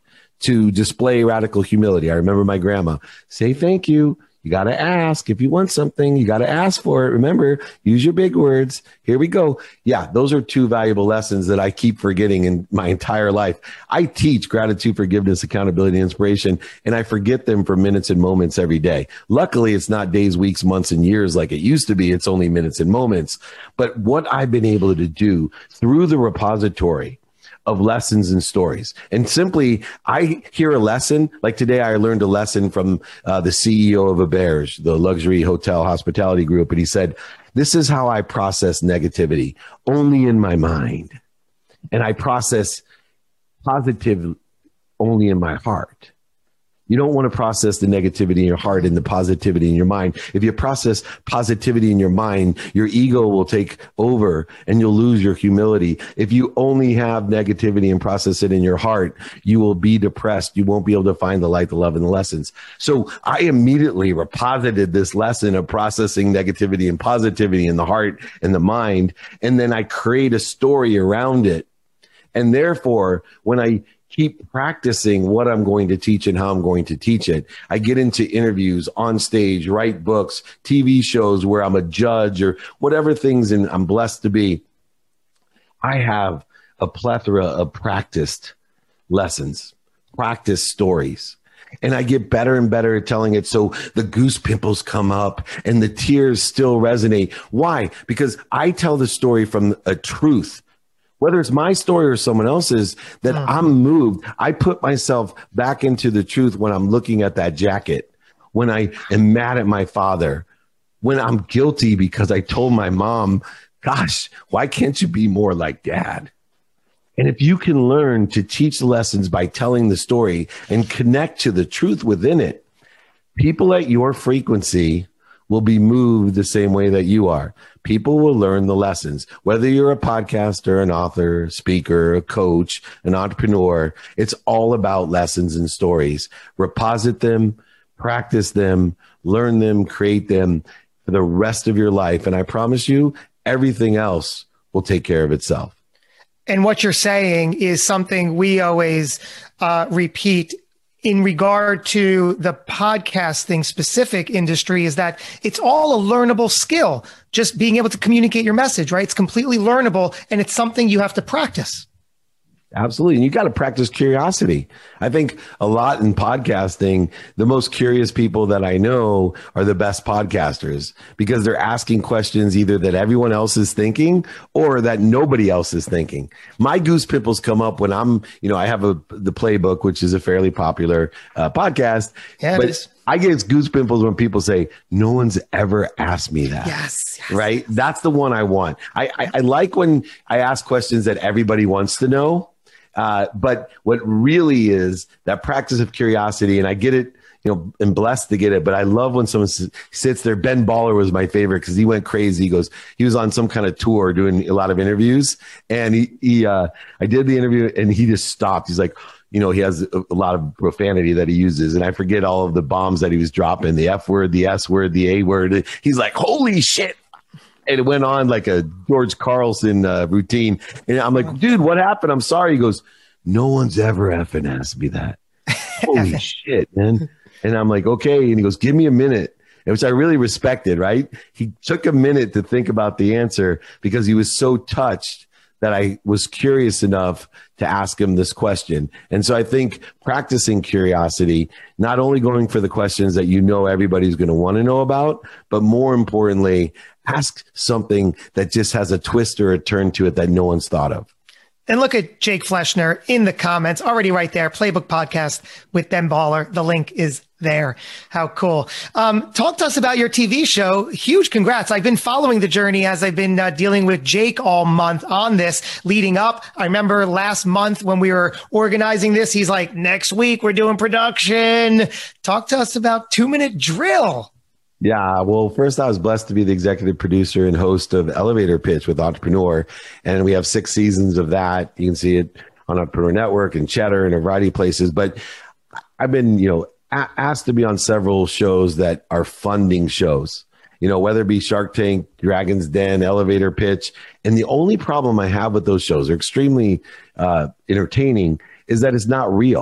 to display radical humility. I remember my grandma say, thank you. You got to ask. If you want something, you got to ask for it. Remember, use your big words. Here we go. Yeah, those are two valuable lessons that I keep forgetting in my entire life. I teach gratitude, forgiveness, accountability, and inspiration, and I forget them for minutes and moments every day. Luckily, it's not days, weeks, months, and years like it used to be. It's only minutes and moments. But what I've been able to do through the repository of lessons and stories. And simply, I hear a lesson. Like today, I learned a lesson from uh, the C E O of Auberge, the luxury hotel hospitality group. And he said, this is how I process negativity, only in my mind. And I process positive only in my heart. You don't want to process the negativity in your heart and the positivity in your mind. If you process positivity in your mind, your ego will take over and you'll lose your humility. If you only have negativity and process it in your heart, you will be depressed. You won't be able to find the light, the love, and the lessons. So I immediately reposited this lesson of processing negativity and positivity in the heart and the mind. And then I create a story around it. And therefore, when I keep practicing what I'm going to teach and how I'm going to teach it, I get into interviews, on stage, write books, T V shows where I'm a judge or whatever things and I'm blessed to be. I have a plethora of practiced lessons, practice stories. And I get better and better at telling it. So the goose pimples come up and the tears still resonate. Why? Because I tell the story from a truth. Whether it's my story or someone else's, that mm. I'm moved. I put myself back into the truth when I'm looking at that jacket, when I am mad at my father, when I'm guilty because I told my mom, gosh, why can't you be more like dad? And if you can learn to teach the lessons by telling the story and connect to the truth within it, people at your frequency will be moved the same way that you are. People will learn the lessons. Whether you're a podcaster, an author, speaker, a coach, an entrepreneur, it's all about lessons and stories. Reposit them, practice them, learn them, create them for the rest of your life. And I promise you, everything else will take care of itself. And what you're saying is something we always uh, repeat in regard to the podcasting specific industry, is that it's all a learnable skill, just being able to communicate your message, right? It's completely learnable and it's something you have to practice. Absolutely. And you got to practice curiosity. I think a lot in podcasting, the most curious people that I know are the best podcasters because they're asking questions either that everyone else is thinking or that nobody else is thinking. My goose pimples come up when I'm, you know, I have a the Playbook, which is a fairly popular uh, podcast. Yeah, but I get goose pimples when people say, no one's ever asked me that. Yes. yes right. That's the one I want. I, I, I like when I ask questions that everybody wants to know. Uh, but what really is that practice of curiosity, and I get it, you know, I'm blessed to get it, but I love when someone s- sits there. Ben Baller was my favorite because he went crazy. He goes, he was on some kind of tour doing a lot of interviews. And he, he uh, I did the interview and he just stopped. He's like, you know, he has a, a lot of profanity that he uses. And I forget all of the bombs that he was dropping, the F word, the S word, the A word. He's like, holy shit. And it went on like a George Carlson uh, routine. And I'm like, dude, what happened? I'm sorry. He goes, no one's ever effing asked me that. Holy shit, man. And I'm like, okay. And he goes, give me a minute, which I really respected, right? He took a minute to think about the answer because he was so touched that I was curious enough to ask him this question. And so I think practicing curiosity, not only going for the questions that you know everybody's going to want to know about, but more importantly, ask something that just has a twist or a turn to it that no one's thought of. And look at Jake Fleschner in the comments already right there. Playbook podcast with Ben Baller. The link is there. How cool. Um, talk to us about your T V show. Huge congrats. I've been following the journey as I've been uh, dealing with Jake all month on this leading up. I remember last month when we were organizing this, he's like, next week we're doing production. Talk to us about Two Minute Drill. Yeah, well, first, I was blessed to be the executive producer and host of Elevator Pitch with Entrepreneur. And we have six seasons of that. You can see it on Entrepreneur Network and Cheddar and a variety of places. But I've been, you know, a- asked to be on several shows that are funding shows, you know, whether it be Shark Tank, Dragon's Den, Elevator Pitch. And the only problem I have with those shows, are extremely uh, entertaining, is that it's not real.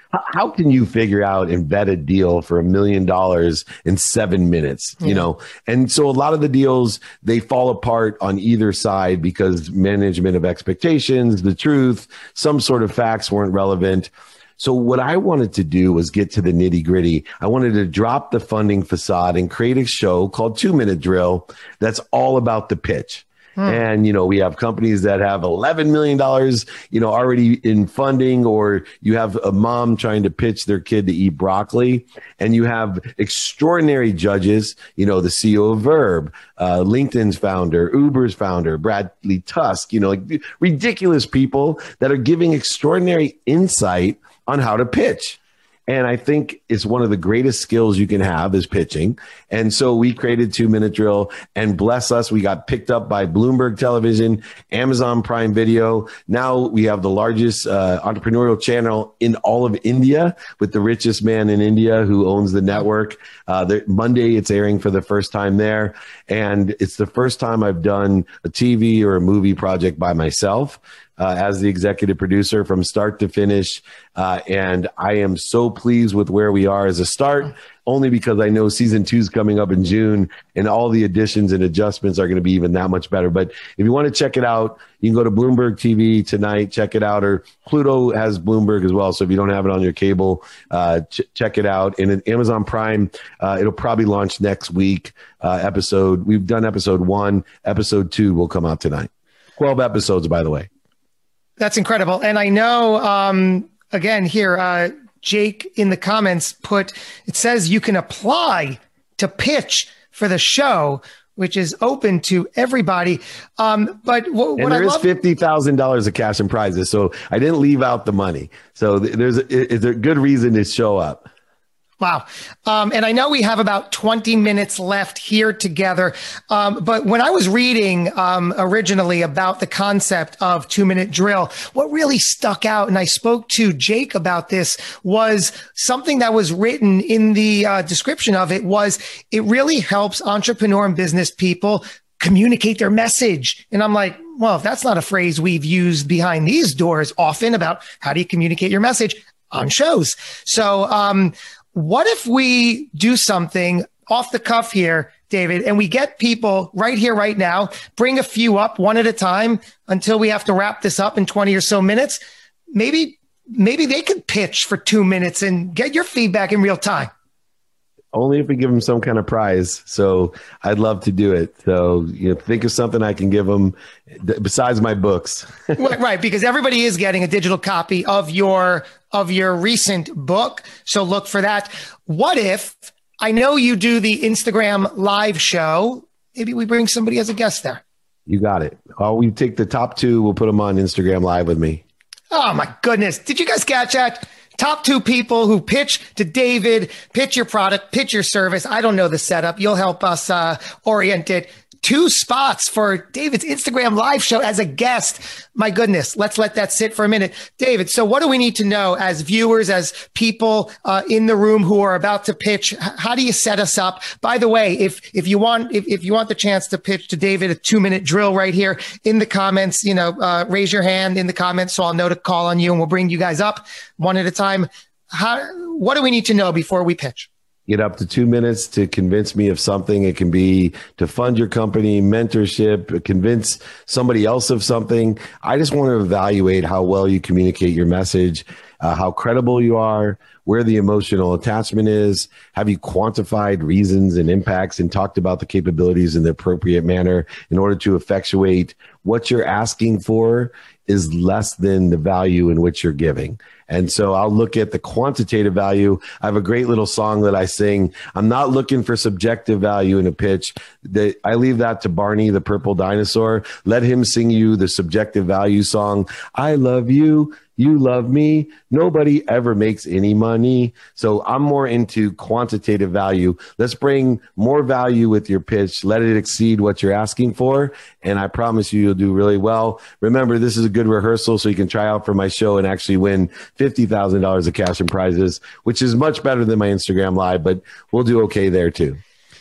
how, how can you figure out and vet a deal for a million dollars in seven minutes? You yeah. know, and so a lot of the deals, they fall apart on either side because management of expectations, the truth, some sort of facts weren't relevant. So what I wanted to do was get to the nitty gritty. I wanted to drop the funding facade and create a show called Two Minute Drill that's all about the pitch. Hmm. And, you know, we have companies that have eleven million dollars, you know, already in funding, or you have a mom trying to pitch their kid to eat broccoli, and you have extraordinary judges, you know, the C E O of Verb, uh, LinkedIn's founder, Uber's founder, Bradley Tusk, you know, like ridiculous people that are giving extraordinary insight on how to pitch. And I think it's one of the greatest skills you can have is pitching. And so we created Two Minute Drill, and bless us, we got picked up by Bloomberg Television, Amazon Prime Video. Now we have the largest uh, entrepreneurial channel in all of India, with the richest man in India who owns the network. Uh, the, Monday, it's airing for the first time there. And it's the first time I've done a T V or a movie project by myself. Uh, as the executive producer from start to finish. Uh, and I am so pleased with where we are as a start, only because I know season two is coming up in June, and all the additions and adjustments are going to be even that much better. But if you want to check it out, you can go to Bloomberg T V tonight, check it out, or Pluto has Bloomberg as well. So if you don't have it on your cable, uh, ch- check it out. And in Amazon Prime, uh, it'll probably launch next week. Uh, episode, we've done episode one, episode two will come out tonight. twelve episodes, by the way. That's incredible. And I know, um, again, here, uh, Jake in the comments put, it says you can apply to pitch for the show, which is open to everybody. Um, but w- and what there I is love- fifty thousand dollars of cash and prizes. So I didn't leave out the money. So th- there's a, it's a good reason to show up. Wow. Um, and I know we have about twenty minutes left here together. Um, but when I was reading um, originally about the concept of Two Minute Drill, what really stuck out, and I spoke to Jake about this, was something that was written in the uh, description of it was it really helps entrepreneur and business people communicate their message. And I'm like, well, if that's not a phrase we've used behind these doors often about how do you communicate your message on shows. So, um, what if we do something off the cuff here, David, and we get people right here, right now, bring a few up one at a time until we have to wrap this up in twenty or so minutes? Maybe, maybe they could pitch for two minutes and get your feedback in real time. Only if we give them some kind of prize. So I'd love to do it. So, you know, think of something I can give them besides my books. right, right, because everybody is getting a digital copy of your of your recent book. So look for that. What if, I know you do the Instagram live show, maybe we bring somebody as a guest there. You got it. Oh, we take the top two. We'll put them on Instagram live with me. Oh my goodness. Did you guys catch that? Top two people who pitch to David, pitch your product, pitch your service. I don't know the setup. You'll help us uh, orient it. Two spots for David's Instagram live show as a guest. My goodness, let's let that sit for a minute. David, so what do we need to know as viewers, as people uh, in the room who are about to pitch? H- how do you set us up? By the way, if if you want if, if you want the chance to pitch to David, a two minute drill right here in the comments, you know, uh, raise your hand in the comments so I'll know to call on you and we'll bring you guys up one at a time. How, what do we need to know before we pitch? Get up to two minutes to convince me of something. It can be to fund your company, mentorship, convince somebody else of something. I just want to evaluate how well you communicate your message, uh, how credible you are, where the emotional attachment is. Have you quantified reasons and impacts and talked about the capabilities in the appropriate manner in order to effectuate what you're asking for is less than the value in which you're giving. And so I'll look at the quantitative value. I have a great little song that I sing. I'm not looking for subjective value in a pitch. The, I leave that to Barney, the purple dinosaur. Let him sing you the subjective value song. I love you. You love me. Nobody ever makes any money. So I'm more into quantitative value. Let's bring more value with your pitch. Let it exceed what you're asking for. And I promise you, you'll do really well. Remember, this is a good rehearsal so you can try out for my show and actually win fifty thousand dollars of cash and prizes, which is much better than my Instagram live, but we'll do okay there too.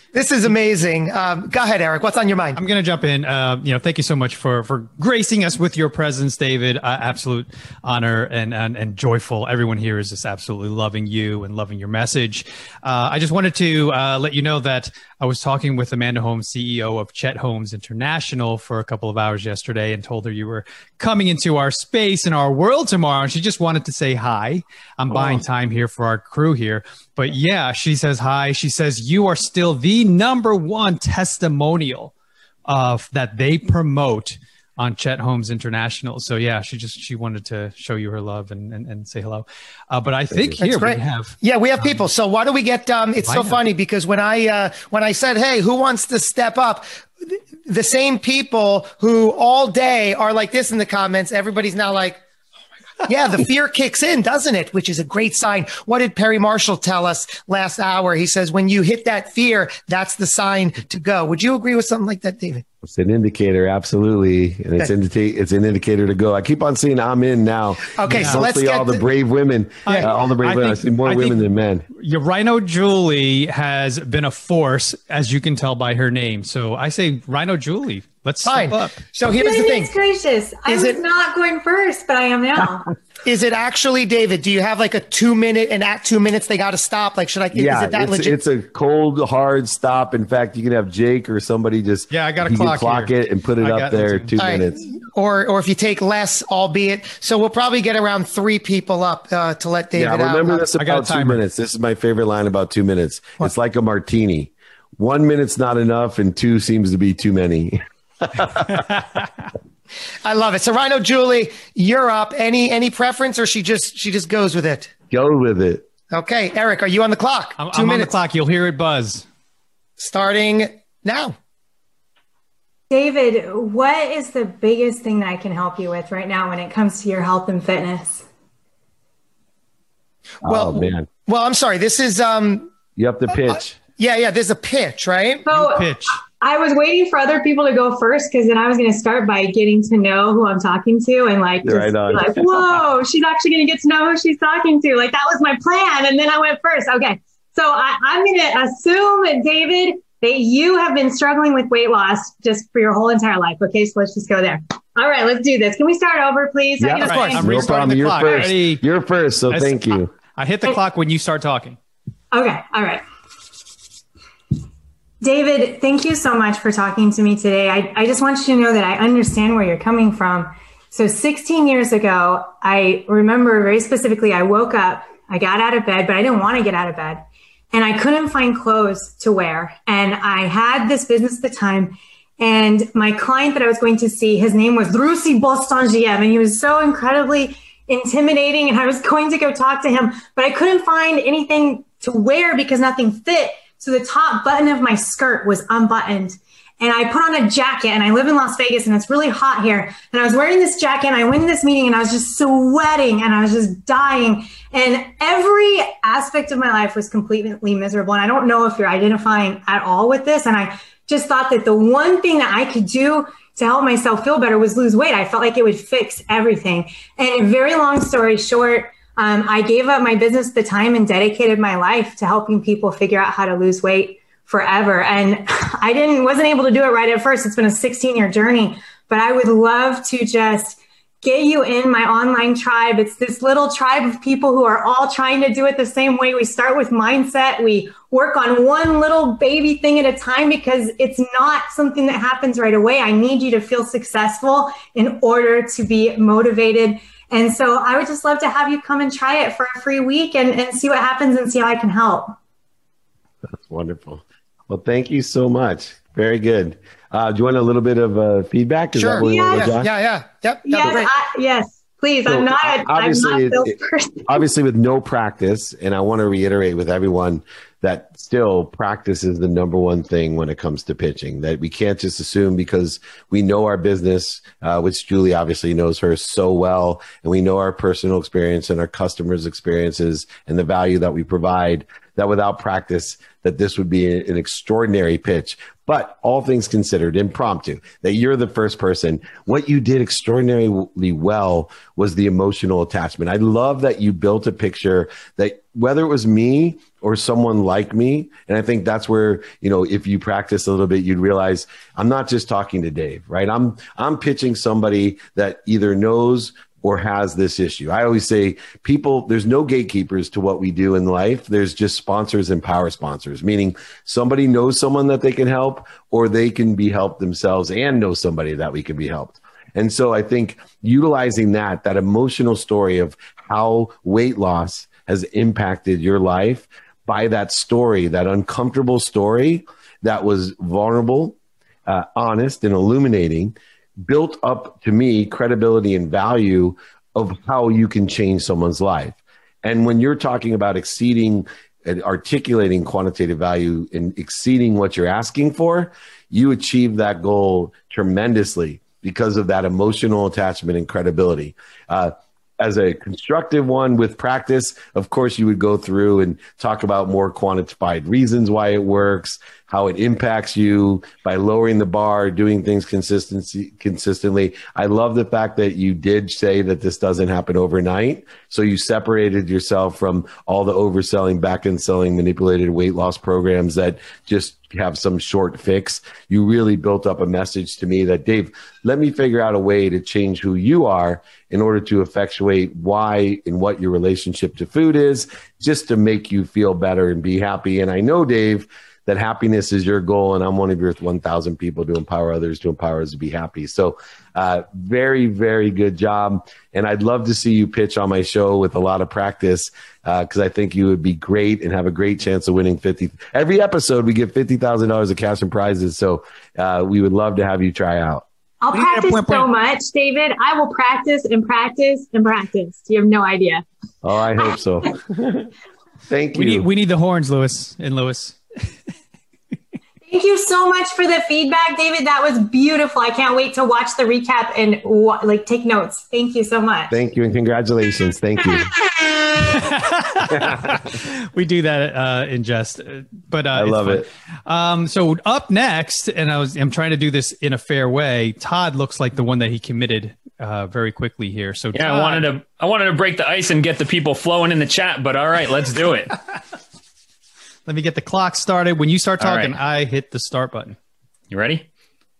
This is amazing. Um, go ahead, Eric. What's on your mind? I'm going to jump in. Uh, you know, thank you so much for for gracing us with your presence, David. Uh, absolute honor and, and and joyful. Everyone here is just absolutely loving you and loving your message. Uh, I just wanted to uh, let you know that I was talking with Amanda Holmes, C E O of Chet Homes International, for a couple of hours yesterday, and told her you were coming into our space and our world tomorrow. And she just wanted to say hi. I'm oh. buying time here for our crew here. But yeah, she says hi. She says you are still the number one testimonial of that they promote on Chet Homes International. So yeah, she just she wanted to show you her love and and, and say hello. Uh, but I think That's here great. we have yeah we have people. Um, so why don't we get? Um, it's so funny because when I uh, when I said, hey, who wants to step up? The same people who all day are like this in the comments, everybody's now like, yeah, the fear kicks in, doesn't it? Which is a great sign. What did Perry Marshall tell us last hour? He says, when you hit that fear, that's the sign to go. Would you agree with something like that, David? It's an indicator, absolutely. And it's, indicate, it's an indicator to go. I keep on seeing I'm in now. Okay, yeah. so let's get all the brave women. I, uh, all the brave I women. Think, I see more I women than men. Your Rhino Julie has been a force, as you can tell by her name. So I say Rhino Julie. Let's Fine. Step up. So here's the thing. Gracious. I is was it, not going first, but I am now. Is it actually, David, do you have like a two minute and at two minutes they got to stop? Like, should I, yeah, is it that it's, legit? It's a cold, hard stop. In fact, you can have Jake or somebody just yeah, I got to clock, clock it and put it I up there two All minutes. Right. Or, or if you take less, albeit. So we'll probably get around three people up uh, to let David out. Yeah, remember out. this about two minutes. This is my favorite line about two minutes. What? It's like a martini. One minute's not enough and two seems to be too many. I love it. So Rhino Julie, you're up. Any any preference, or she just she just goes with it? Go with it. Okay, Eric, are you on the clock? I'm, Two I'm minutes. on the clock. You'll hear it buzz. Starting now. David, what is the biggest thing that I can help you with right now when it comes to your health and fitness? Well, oh, man. Well, I'm sorry. This is um. You have to pitch. Uh, yeah, yeah. There's a pitch, right? So, you pitch. I was waiting for other people to go first because then I was going to start by getting to know who I'm talking to and like, just right on. like, whoa, she's actually going to get to know who she's talking to. Like that was my plan. And then I went first. Okay. So I, I'm going to assume, David, that you have been struggling with weight loss just for your whole entire life. Okay. So let's just go there. All right, let's do this. Can we start over, please? Yeah, of course. I'm no problem. You're clock. first. Ready? You're first. So I, thank you. I, I hit the clock when you start talking. Okay. All right. David, thank you so much for talking to me today. I, I just want you to know that I understand where you're coming from. So sixteen years ago, I remember very specifically, I woke up, I got out of bed, but I didn't want to get out of bed. And I couldn't find clothes to wear. And I had this business at the time. And my client that I was going to see, his name was Russi Bostangiem. And he was so incredibly intimidating. And I was going to go talk to him, but I couldn't find anything to wear because nothing fit. So the top button of my skirt was unbuttoned and I put on a jacket, and I live in Las Vegas and it's really hot here. And I was wearing this jacket and I went to this meeting and I was just sweating and I was just dying. And every aspect of my life was completely miserable. And I don't know if you're identifying at all with this. And I just thought that the one thing that I could do to help myself feel better was lose weight. I felt like it would fix everything. And a very long story short, Um, I gave up my business at the time and dedicated my life to helping people figure out how to lose weight forever. And I didn't, wasn't able to do it right at first. It's been a sixteen year journey, but I would love to just get you in my online tribe. It's this little tribe of people who are all trying to do it the same way. We start with mindset. We work on one little baby thing at a time because it's not something that happens right away. I need you to feel successful in order to be motivated. And so I would just love to have you come and try it for a free week and, and see what happens and see how I can help. That's wonderful. Well, thank you so much. Very good. Uh, do you want a little bit of uh, feedback? Is sure. That what yes. yeah, yeah, yeah. Yep. Yes, I, yes, please. So I'm not, obviously, I'm not it, it, obviously with no practice, and I want to reiterate with everyone that still practice is the number one thing when it comes to pitching, that we can't just assume because we know our business, uh, which Julie obviously knows her so well, and we know our personal experience and our customers' experiences and the value that we provide, that without practice, that this would be an extraordinary pitch. But all things considered, impromptu, that you're the first person. What you did extraordinarily well was the emotional attachment. I love that you built a picture that whether it was me or someone like me. And I think that's where, you know, if you practice a little bit, you'd realize I'm not just talking to Dave, right? I'm, I'm pitching somebody that either knows or has this issue. I always say people, there's no gatekeepers to what we do in life. There's just sponsors and power sponsors, meaning somebody knows someone that they can help, or they can be helped themselves and know somebody that we can be helped. And so I think utilizing that, that emotional story of how weight loss has impacted your life by that story, that uncomfortable story that was vulnerable, uh, honest, and illuminating, built up, to me, credibility and value of how you can change someone's life. And when you're talking about exceeding and articulating quantitative value and exceeding what you're asking for, you achieve that goal tremendously because of that emotional attachment and credibility. Uh, As a constructive one with practice, of course, you would go through and talk about more quantified reasons why it works, how it impacts you by lowering the bar, doing things consistency, consistently. I love the fact that you did say that this doesn't happen overnight. So you separated yourself from all the overselling, back-end selling, manipulated weight loss programs that just have some short fix. You really built up a message to me that, Dave, let me figure out a way to change who you are in order to effectuate why and what your relationship to food is, just to make you feel better and be happy. And I know, Dave, that happiness is your goal, and I'm one of your one thousand people to empower others, to empower us to be happy. So uh, very, very good job. And I'd love to see you pitch on my show with a lot of practice, because uh, I think you would be great and have a great chance of winning fifty. Every episode, we give fifty thousand dollars of cash and prizes. So uh, we would love to have you try out. I'll practice so much, David. I will practice and practice and practice. You have no idea. Oh, I hope so. Thank you. We need, we need the horns, Lewis and Lewis. Thank you so much for the feedback, David. That was beautiful. I can't wait to watch the recap and like take notes. Thank you so much. Thank you and congratulations. Thank you. We do that uh, in jest, but uh, I love fun. it. Um, so up next, and I was I'm trying to do this in a fair way. Todd looks like the one that he committed uh, very quickly here. So yeah, Todd, I wanted to I wanted to break the ice and get the people flowing in the chat, but all right, let's do it. Let me get the clock started. When you start talking, right. I hit the start button. You ready?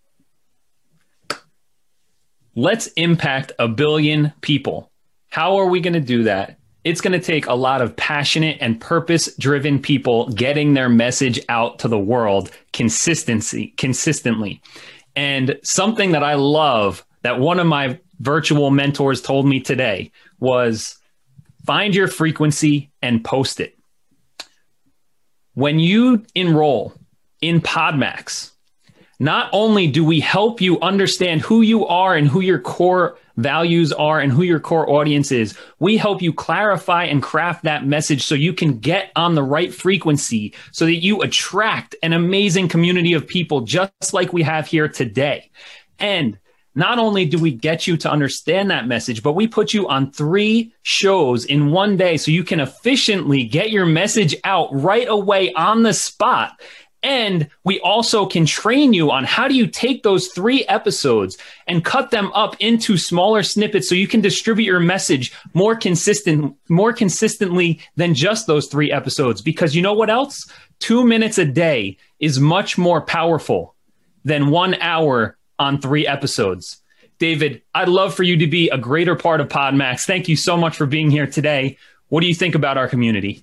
Let's impact a billion people. How are we going to do that? It's going to take a lot of passionate and purpose-driven people getting their message out to the world consistency, consistently. And something that I love that one of my virtual mentors told me today was find your frequency and post it. When you enroll in PodMax, not only do we help you understand who you are and who your core values are and who your core audience is, we help you clarify and craft that message so you can get on the right frequency so that you attract an amazing community of people just like we have here today. And not only do we get you to understand that message, but we put you on three shows in one day so you can efficiently get your message out right away on the spot. And we also can train you on how do you take those three episodes and cut them up into smaller snippets so you can distribute your message more consistent, more consistently than just those three episodes. Because you know what else? Two minutes a day is much more powerful than one hour on three episodes. David, I'd love for you to be a greater part of PodMax. Thank you so much for being here today. What do you think about our community?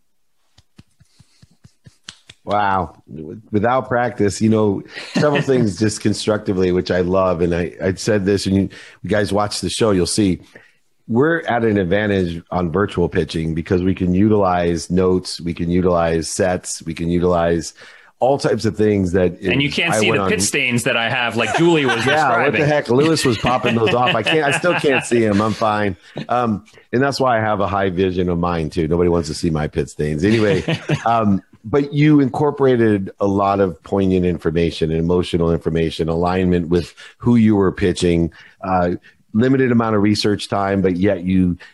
Wow. Without practice, you know, several things just constructively, which I love. And I, I said this, and you, you guys watch the show, you'll see we're at an advantage on virtual pitching because we can utilize notes, we can utilize sets, we can utilize all types of things that. And you can't see the on, pit stains that I have, like Julie was yeah, describing. What the heck? Lewis was popping those off. I can't. I still can't see him. I'm fine. Um, and that's why I have a high vision of mine too. Nobody wants to see my pit stains anyway. Um, but you incorporated a lot of poignant information and emotional information, alignment with who you were pitching. Uh, limited amount of research time, but yet you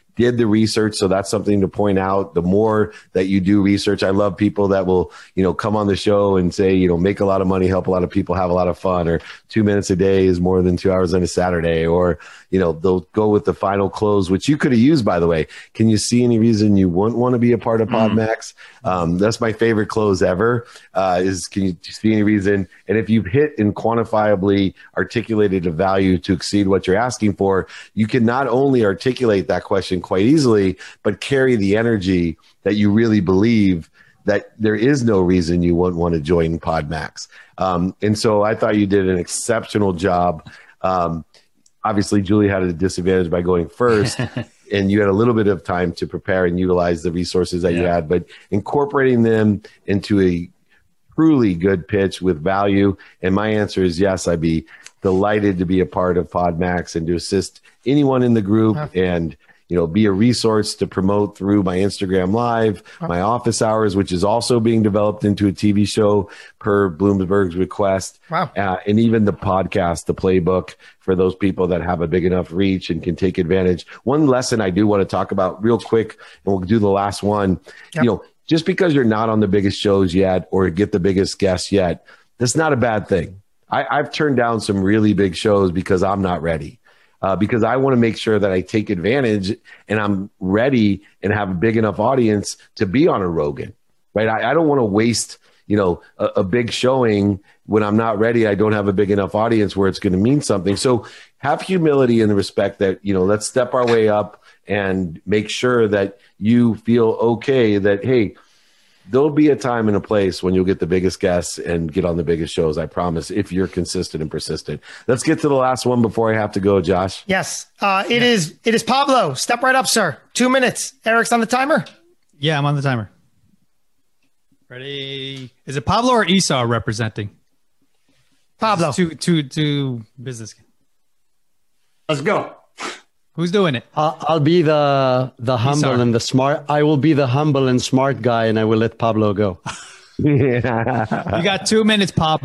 did the research. So that's something to point out. The more that you do research, I love people that will, you know, come on the show and say, you know, make a lot of money, help a lot of people, have a lot of fun, or two minutes a day is more than two hours on a Saturday, or, you know, they'll go with the final close, which you could have used, by the way. Can you see any reason you wouldn't want to be a part of PodMax? Mm. Um, that's my favorite close ever, uh, is can you see any reason? And if you've hit and quantifiably articulated a value to exceed what you're asking for, you can not only articulate that question quite easily, but carry the energy that you really believe that there is no reason you wouldn't want to join PodMax. Um, and so I thought you did an exceptional job. Um, obviously, Julie had a disadvantage by going first, and you had a little bit of time to prepare and utilize the resources that yeah. you had, but incorporating them into a truly good pitch with value. And my answer is yes, I'd be delighted to be a part of PodMax and to assist anyone in the group huh. and, you know, be a resource to promote through my Instagram Live, my office hours, which is also being developed into a T V show per Bloomberg's request. Wow. Uh, and even the podcast, the playbook for those people that have a big enough reach and can take advantage. One lesson I do want to talk about real quick, and we'll do the last one, yep. you know, just because you're not on the biggest shows yet or get the biggest guests yet, that's not a bad thing. I, I've turned down some really big shows because I'm not ready. Uh, because I want to make sure that I take advantage and I'm ready and have a big enough audience to be on a Rogan, right? I, I don't want to waste, you know, a, a big showing when I'm not ready. I don't have a big enough audience where it's going to mean something. So have humility in the respect that, you know, let's step our way up and make sure that you feel okay that, hey, there'll be a time and a place when you'll get the biggest guests and get on the biggest shows. I promise, if you're consistent and persistent. Let's get to the last one before I have to go, Josh. Yes, uh, it yeah. is. It is Pablo. Step right up, sir. Two minutes. Eric's on the timer. Yeah, I'm on the timer. Ready? Is it Pablo or Esau representing? Pablo. Two, two, two business. Let's go. Who's doing it? I'll, I'll be the the humble and the smart. I will be the humble and smart guy, and I will let Pablo go. Yeah. You got two minutes, Pop.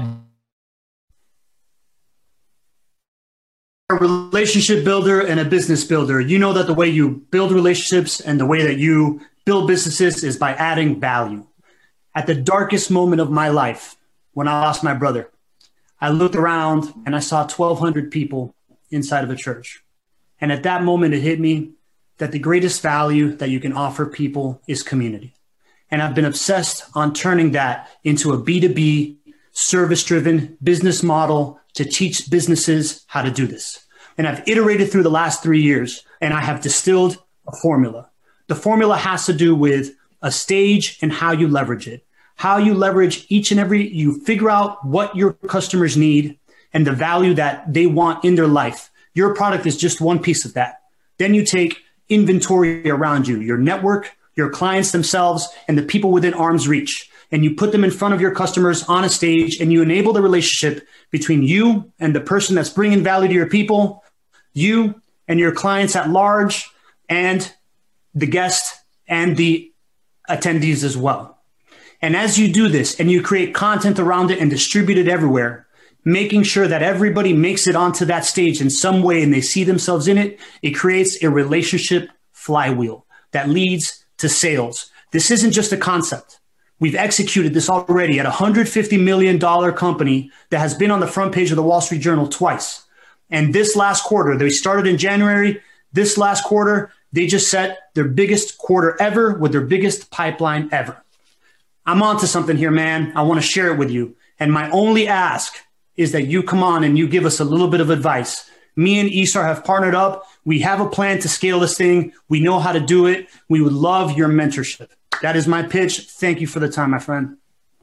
A relationship builder and a business builder. You know that the way you build relationships and the way that you build businesses is by adding value. At the darkest moment of my life, when I lost my brother, I looked around and I saw twelve hundred people inside of a church. And at that moment, it hit me that the greatest value that you can offer people is community. And I've been obsessed on turning that into a B two B service-driven business model to teach businesses how to do this. And I've iterated through the last three years, and I have distilled a formula. The formula has to do with a stage and how you leverage it, how you leverage each and every, you figure out what your customers need and the value that they want in their life. Your product is just one piece of that. Then you take inventory around you, your network, your clients themselves, and the people within arm's reach. And you put them in front of your customers on a stage, and you enable the relationship between you and the person that's bringing value to your people, you and your clients at large, and the guest and the attendees as well. And as you do this and you create content around it and distribute it everywhere, making sure that everybody makes it onto that stage in some way and they see themselves in it, it creates a relationship flywheel that leads to sales. This isn't just a concept. We've executed this already at a one hundred fifty million dollars company that has been on the front page of the Wall Street Journal twice. And this last quarter, they started in January. This last quarter, they just set their biggest quarter ever with their biggest pipeline ever. I'm onto something here, man. I want to share it with you. And my only ask is that you come on and you give us a little bit of advice. Me and Esau have partnered up. We have a plan to scale this thing. We know how to do it. We would love your mentorship. That is my pitch. Thank you for the time, my friend.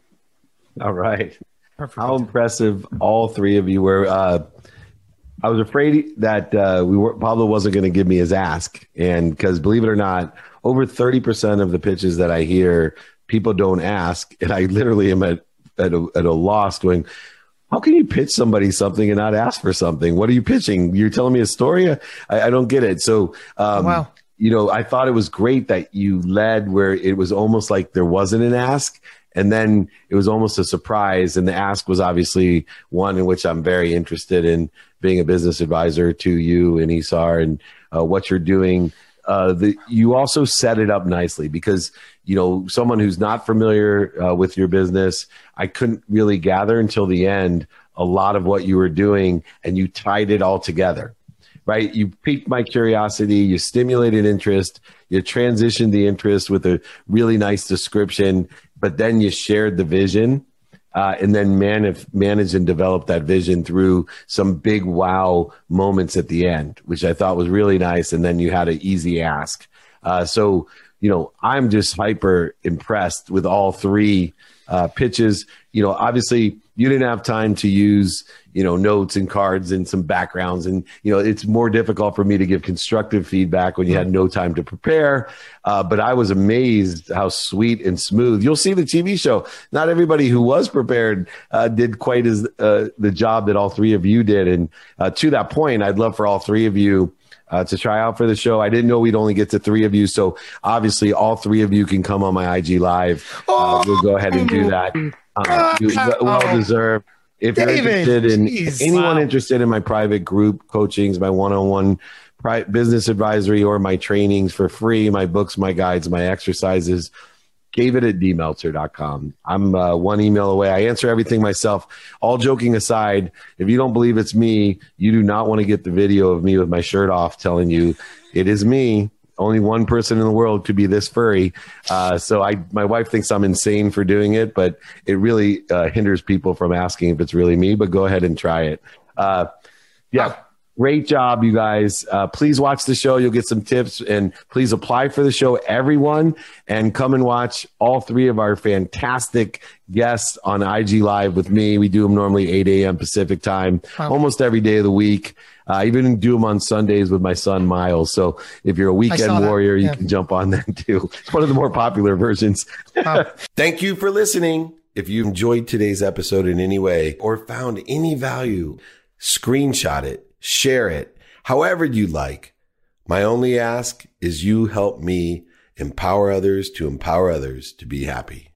All right. Perfect. How impressive all three of you were. Uh, I was afraid that uh, we were, Pablo wasn't going to give me his ask. And because believe it or not, over thirty percent of the pitches that I hear, people don't ask. And I literally am at, at, a, at a loss going, how can you pitch somebody something and not ask for something? What are you pitching? You're telling me a story? I, I don't get it. So, um, wow. you know, I thought it was great that you led where it was almost like there wasn't an ask. And then it was almost a surprise. And the ask was obviously one in which I'm very interested in being a business advisor to you and Esau and uh, what you're doing uh, the, you also set it up nicely because, you know, someone who's not familiar uh, with your business, I couldn't really gather until the end a lot of what you were doing, and you tied it all together, right? You piqued my curiosity, you stimulated interest, you transitioned the interest with a really nice description, but then you shared the vision. Uh, and then man, manage and develop that vision through some big wow moments at the end, which I thought was really nice. And then you had an easy ask. Uh, so, you know, I'm just hyper impressed with all three uh, pitches. You know, obviously you didn't have time to use, you know, notes and cards and some backgrounds. And, you know, it's more difficult for me to give constructive feedback when you had no time to prepare. Uh, but I was amazed how sweet and smooth. You'll see the T V show. Not everybody who was prepared uh, did quite as uh, the job that all three of you did. And uh, to that point, I'd love for all three of you Uh, to try out for the show. I didn't know we'd only get to three of you. So obviously all three of you can come on my I G Live. Uh, we'll go ahead and do that. Uh, you, well deserved. If David, you're interested in geez, anyone wow. interested in my private group coachings, my one-on-one pri- business advisory, or my trainings for free, my books, my guides, my exercises, David at d meltzer dot com. I'm uh, one email away. I answer everything myself. All joking aside, if you don't believe it's me, you do not want to get the video of me with my shirt off telling you it is me. Only one person in the world could be this furry. Uh, so I, my wife thinks I'm insane for doing it, but it really uh, hinders people from asking if it's really me. But go ahead and try it. Uh, yeah. Great job, you guys. Uh, please watch the show. You'll get some tips, and please apply for the show, everyone, and come and watch all three of our fantastic guests on I G Live with me. We do them normally eight a.m. Pacific time, wow. almost every day of the week. I uh, even do them on Sundays with my son, Miles. So if you're a weekend warrior, yeah. you can jump on that too. It's one of the more popular versions. Wow. Thank you for listening. If you enjoyed today's episode in any way or found any value, screenshot it. Share it however you like. My only ask is you help me empower others to empower others to be happy.